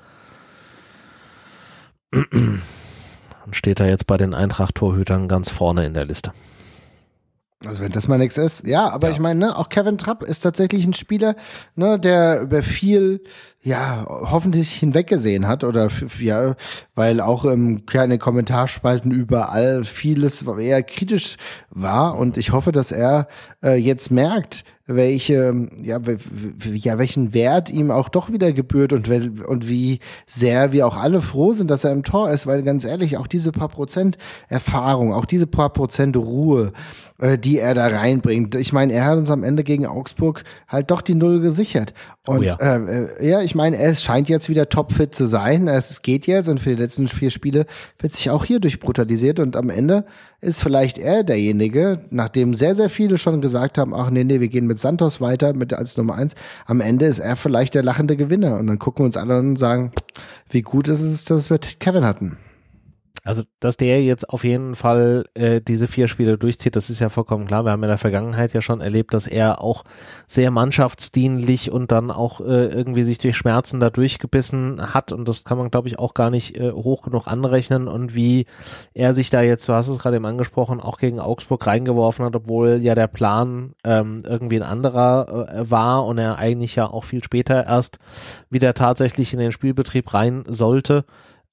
Dann steht er jetzt bei den Eintracht-Torhütern ganz vorne in der Liste. Also wenn das mal nichts ist. Ja, aber ich meine, ne, auch Kevin Trapp ist tatsächlich ein Spieler, ne, der über viel, ja, hoffentlich hinweggesehen hat oder ja, weil auch im kleinen Kommentarspalten überall vieles eher kritisch war, und ich hoffe, dass er jetzt merkt, welchen Wert ihm auch doch wieder gebührt und wie sehr wir auch alle froh sind, dass er im Tor ist, weil ganz ehrlich, auch diese paar Prozent Erfahrung, auch diese paar Prozent Ruhe, die er da reinbringt. Ich meine, er hat uns am Ende gegen Augsburg halt doch die 0 gesichert. Und ich meine, es scheint jetzt wieder topfit zu sein. Es geht jetzt, und für die letzten 4 Spiele wird sich auch hier durchbrutalisiert, und am Ende ist vielleicht er derjenige, nachdem sehr, sehr viele schon gesagt haben, ach nee, wir gehen mit Santos weiter als Nummer 1. Am Ende ist er vielleicht der lachende Gewinner, und dann gucken wir uns alle an und sagen, wie gut ist es, dass wir Kevin hatten. Also, dass der jetzt auf jeden Fall diese 4 Spiele durchzieht, das ist ja vollkommen klar. Wir haben in der Vergangenheit ja schon erlebt, dass er auch sehr mannschaftsdienlich und dann auch irgendwie sich durch Schmerzen da durchgebissen hat, und das kann man, glaube ich, auch gar nicht hoch genug anrechnen, und wie er sich da jetzt, du hast es gerade eben angesprochen, auch gegen Augsburg reingeworfen hat, obwohl ja der Plan irgendwie ein anderer war und er eigentlich ja auch viel später erst wieder tatsächlich in den Spielbetrieb rein sollte.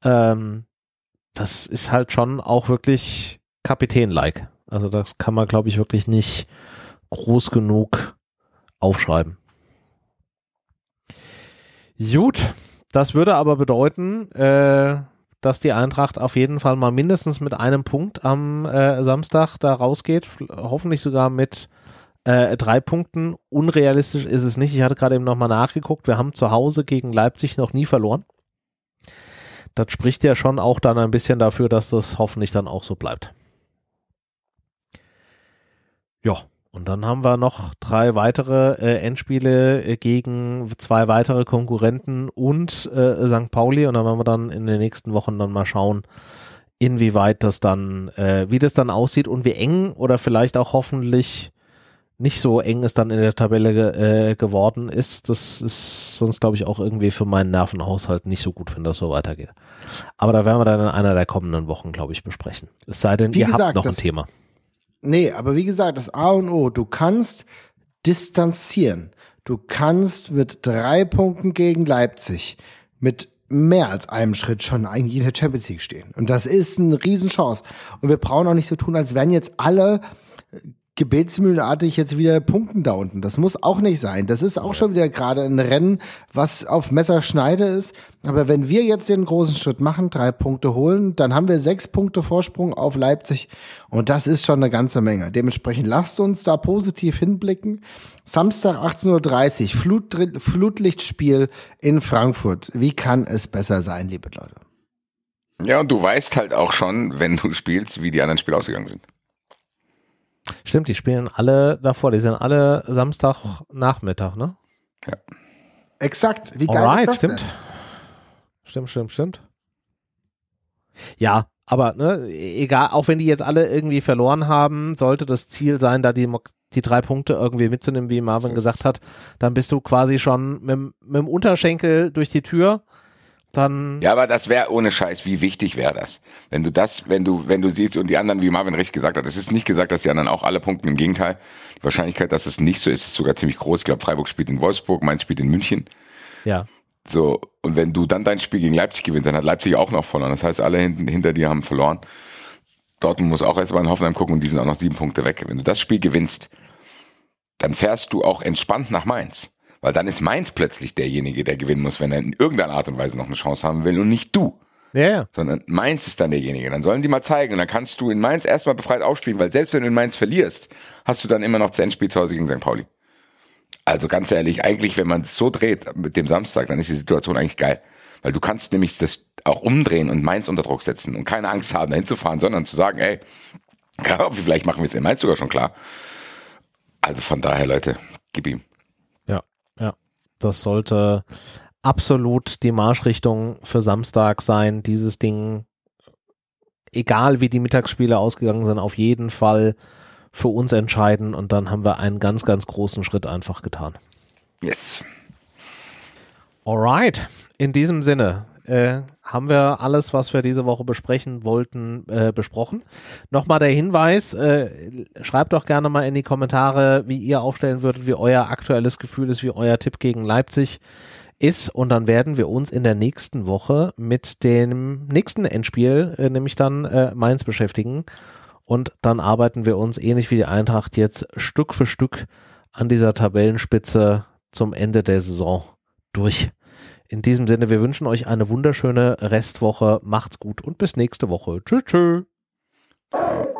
Das ist halt schon auch wirklich Kapitän-like. Also das kann man, glaube ich, wirklich nicht groß genug aufschreiben. Gut, das würde aber bedeuten, dass die Eintracht auf jeden Fall mal mindestens mit einem Punkt am Samstag da rausgeht, hoffentlich sogar mit 3 Punkten. Unrealistisch ist es nicht. Ich hatte gerade eben nochmal nachgeguckt. Wir haben zu Hause gegen Leipzig noch nie verloren. Das spricht ja schon auch dann ein bisschen dafür, dass das hoffentlich dann auch so bleibt. Ja, und dann haben wir noch 3 weitere Endspiele gegen 2 weitere Konkurrenten und St. Pauli. Und dann werden wir dann in den nächsten Wochen dann mal schauen, inwieweit das dann, wie das dann aussieht und wie eng oder vielleicht auch hoffentlich nicht so eng es dann in der Tabelle geworden ist. Das ist sonst, glaube ich, auch irgendwie für meinen Nervenhaushalt nicht so gut, wenn das so weitergeht. Aber da werden wir dann in einer der kommenden Wochen, glaube ich, besprechen. Es sei denn, ihr habt noch ein Thema. Nee, aber wie gesagt, das A und O, du kannst distanzieren. Du kannst mit 3 Punkten gegen Leipzig mit mehr als einem Schritt schon eigentlich in der Champions League stehen. Und das ist eine Riesenchance. Und wir brauchen auch nicht so tun, als wären jetzt alle gebetsmühlenartig jetzt wieder punkten da unten. Das muss auch nicht sein. Das ist auch schon wieder gerade ein Rennen, was auf Messerschneide ist. Aber wenn wir jetzt den großen Schritt machen, 3 Punkte holen, dann haben wir 6 Punkte Vorsprung auf Leipzig. Und das ist schon eine ganze Menge. Dementsprechend lasst uns da positiv hinblicken. Samstag 18:30 Uhr, Flutlichtspiel in Frankfurt. Wie kann es besser sein, liebe Leute? Ja, und du weißt halt auch schon, wenn du spielst, wie die anderen Spiele ausgegangen sind. Stimmt, die spielen alle davor, die sind alle Samstagnachmittag, ne? Ja. Exakt. Wie geil Alright, ist das denn? Stimmt. Ja, aber ne, egal, auch wenn die jetzt alle irgendwie verloren haben, sollte das Ziel sein, da die 3 Punkte irgendwie mitzunehmen, wie Marvin gesagt hat, dann bist du quasi schon mit dem Unterschenkel durch die Tür. Dann ja, aber das wäre ohne Scheiß, wie wichtig wäre das? Wenn du siehst und die anderen, wie Marvin recht gesagt hat, es ist nicht gesagt, dass die anderen auch alle punkten, im Gegenteil. Die Wahrscheinlichkeit, dass es nicht so ist, ist sogar ziemlich groß. Ich glaube, Freiburg spielt in Wolfsburg, Mainz spielt in München. Ja. So, und wenn du dann dein Spiel gegen Leipzig gewinnst, dann hat Leipzig auch noch verloren. Das heißt, alle hinter dir haben verloren. Dortmund muss auch erstmal in Hoffenheim gucken und die sind auch noch 7 Punkte weg. Wenn du das Spiel gewinnst, dann fährst du auch entspannt nach Mainz. Weil dann ist Mainz plötzlich derjenige, der gewinnen muss, wenn er in irgendeiner Art und Weise noch eine Chance haben will und nicht du. Ja. Sondern Mainz ist dann derjenige. Dann sollen die mal zeigen und dann kannst du in Mainz erstmal befreit aufspielen, weil selbst wenn du in Mainz verlierst, hast du dann immer noch das Endspiel zu Hause gegen St. Pauli. Also ganz ehrlich, eigentlich, wenn man es so dreht mit dem Samstag, dann ist die Situation eigentlich geil. Weil du kannst nämlich das auch umdrehen und Mainz unter Druck setzen und keine Angst haben, dahin zu fahren, sondern zu sagen, ey, vielleicht machen wir es in Mainz sogar schon klar. Also von daher, Leute, gib ihm. Ja, das sollte absolut die Marschrichtung für Samstag sein. Dieses Ding, egal wie die Mittagsspiele ausgegangen sind, auf jeden Fall für uns entscheiden und dann haben wir einen ganz, ganz großen Schritt einfach getan. Yes. Alright, in diesem Sinne haben wir alles, was wir diese Woche besprechen wollten, besprochen. Nochmal der Hinweis, schreibt doch gerne mal in die Kommentare, wie ihr aufstellen würdet, wie euer aktuelles Gefühl ist, wie euer Tipp gegen Leipzig ist und dann werden wir uns in der nächsten Woche mit dem nächsten Endspiel, nämlich dann Mainz beschäftigen und dann arbeiten wir uns ähnlich wie die Eintracht jetzt Stück für Stück an dieser Tabellenspitze zum Ende der Saison durch. In diesem Sinne, wir wünschen euch eine wunderschöne Restwoche. Macht's gut und bis nächste Woche. Tschüss.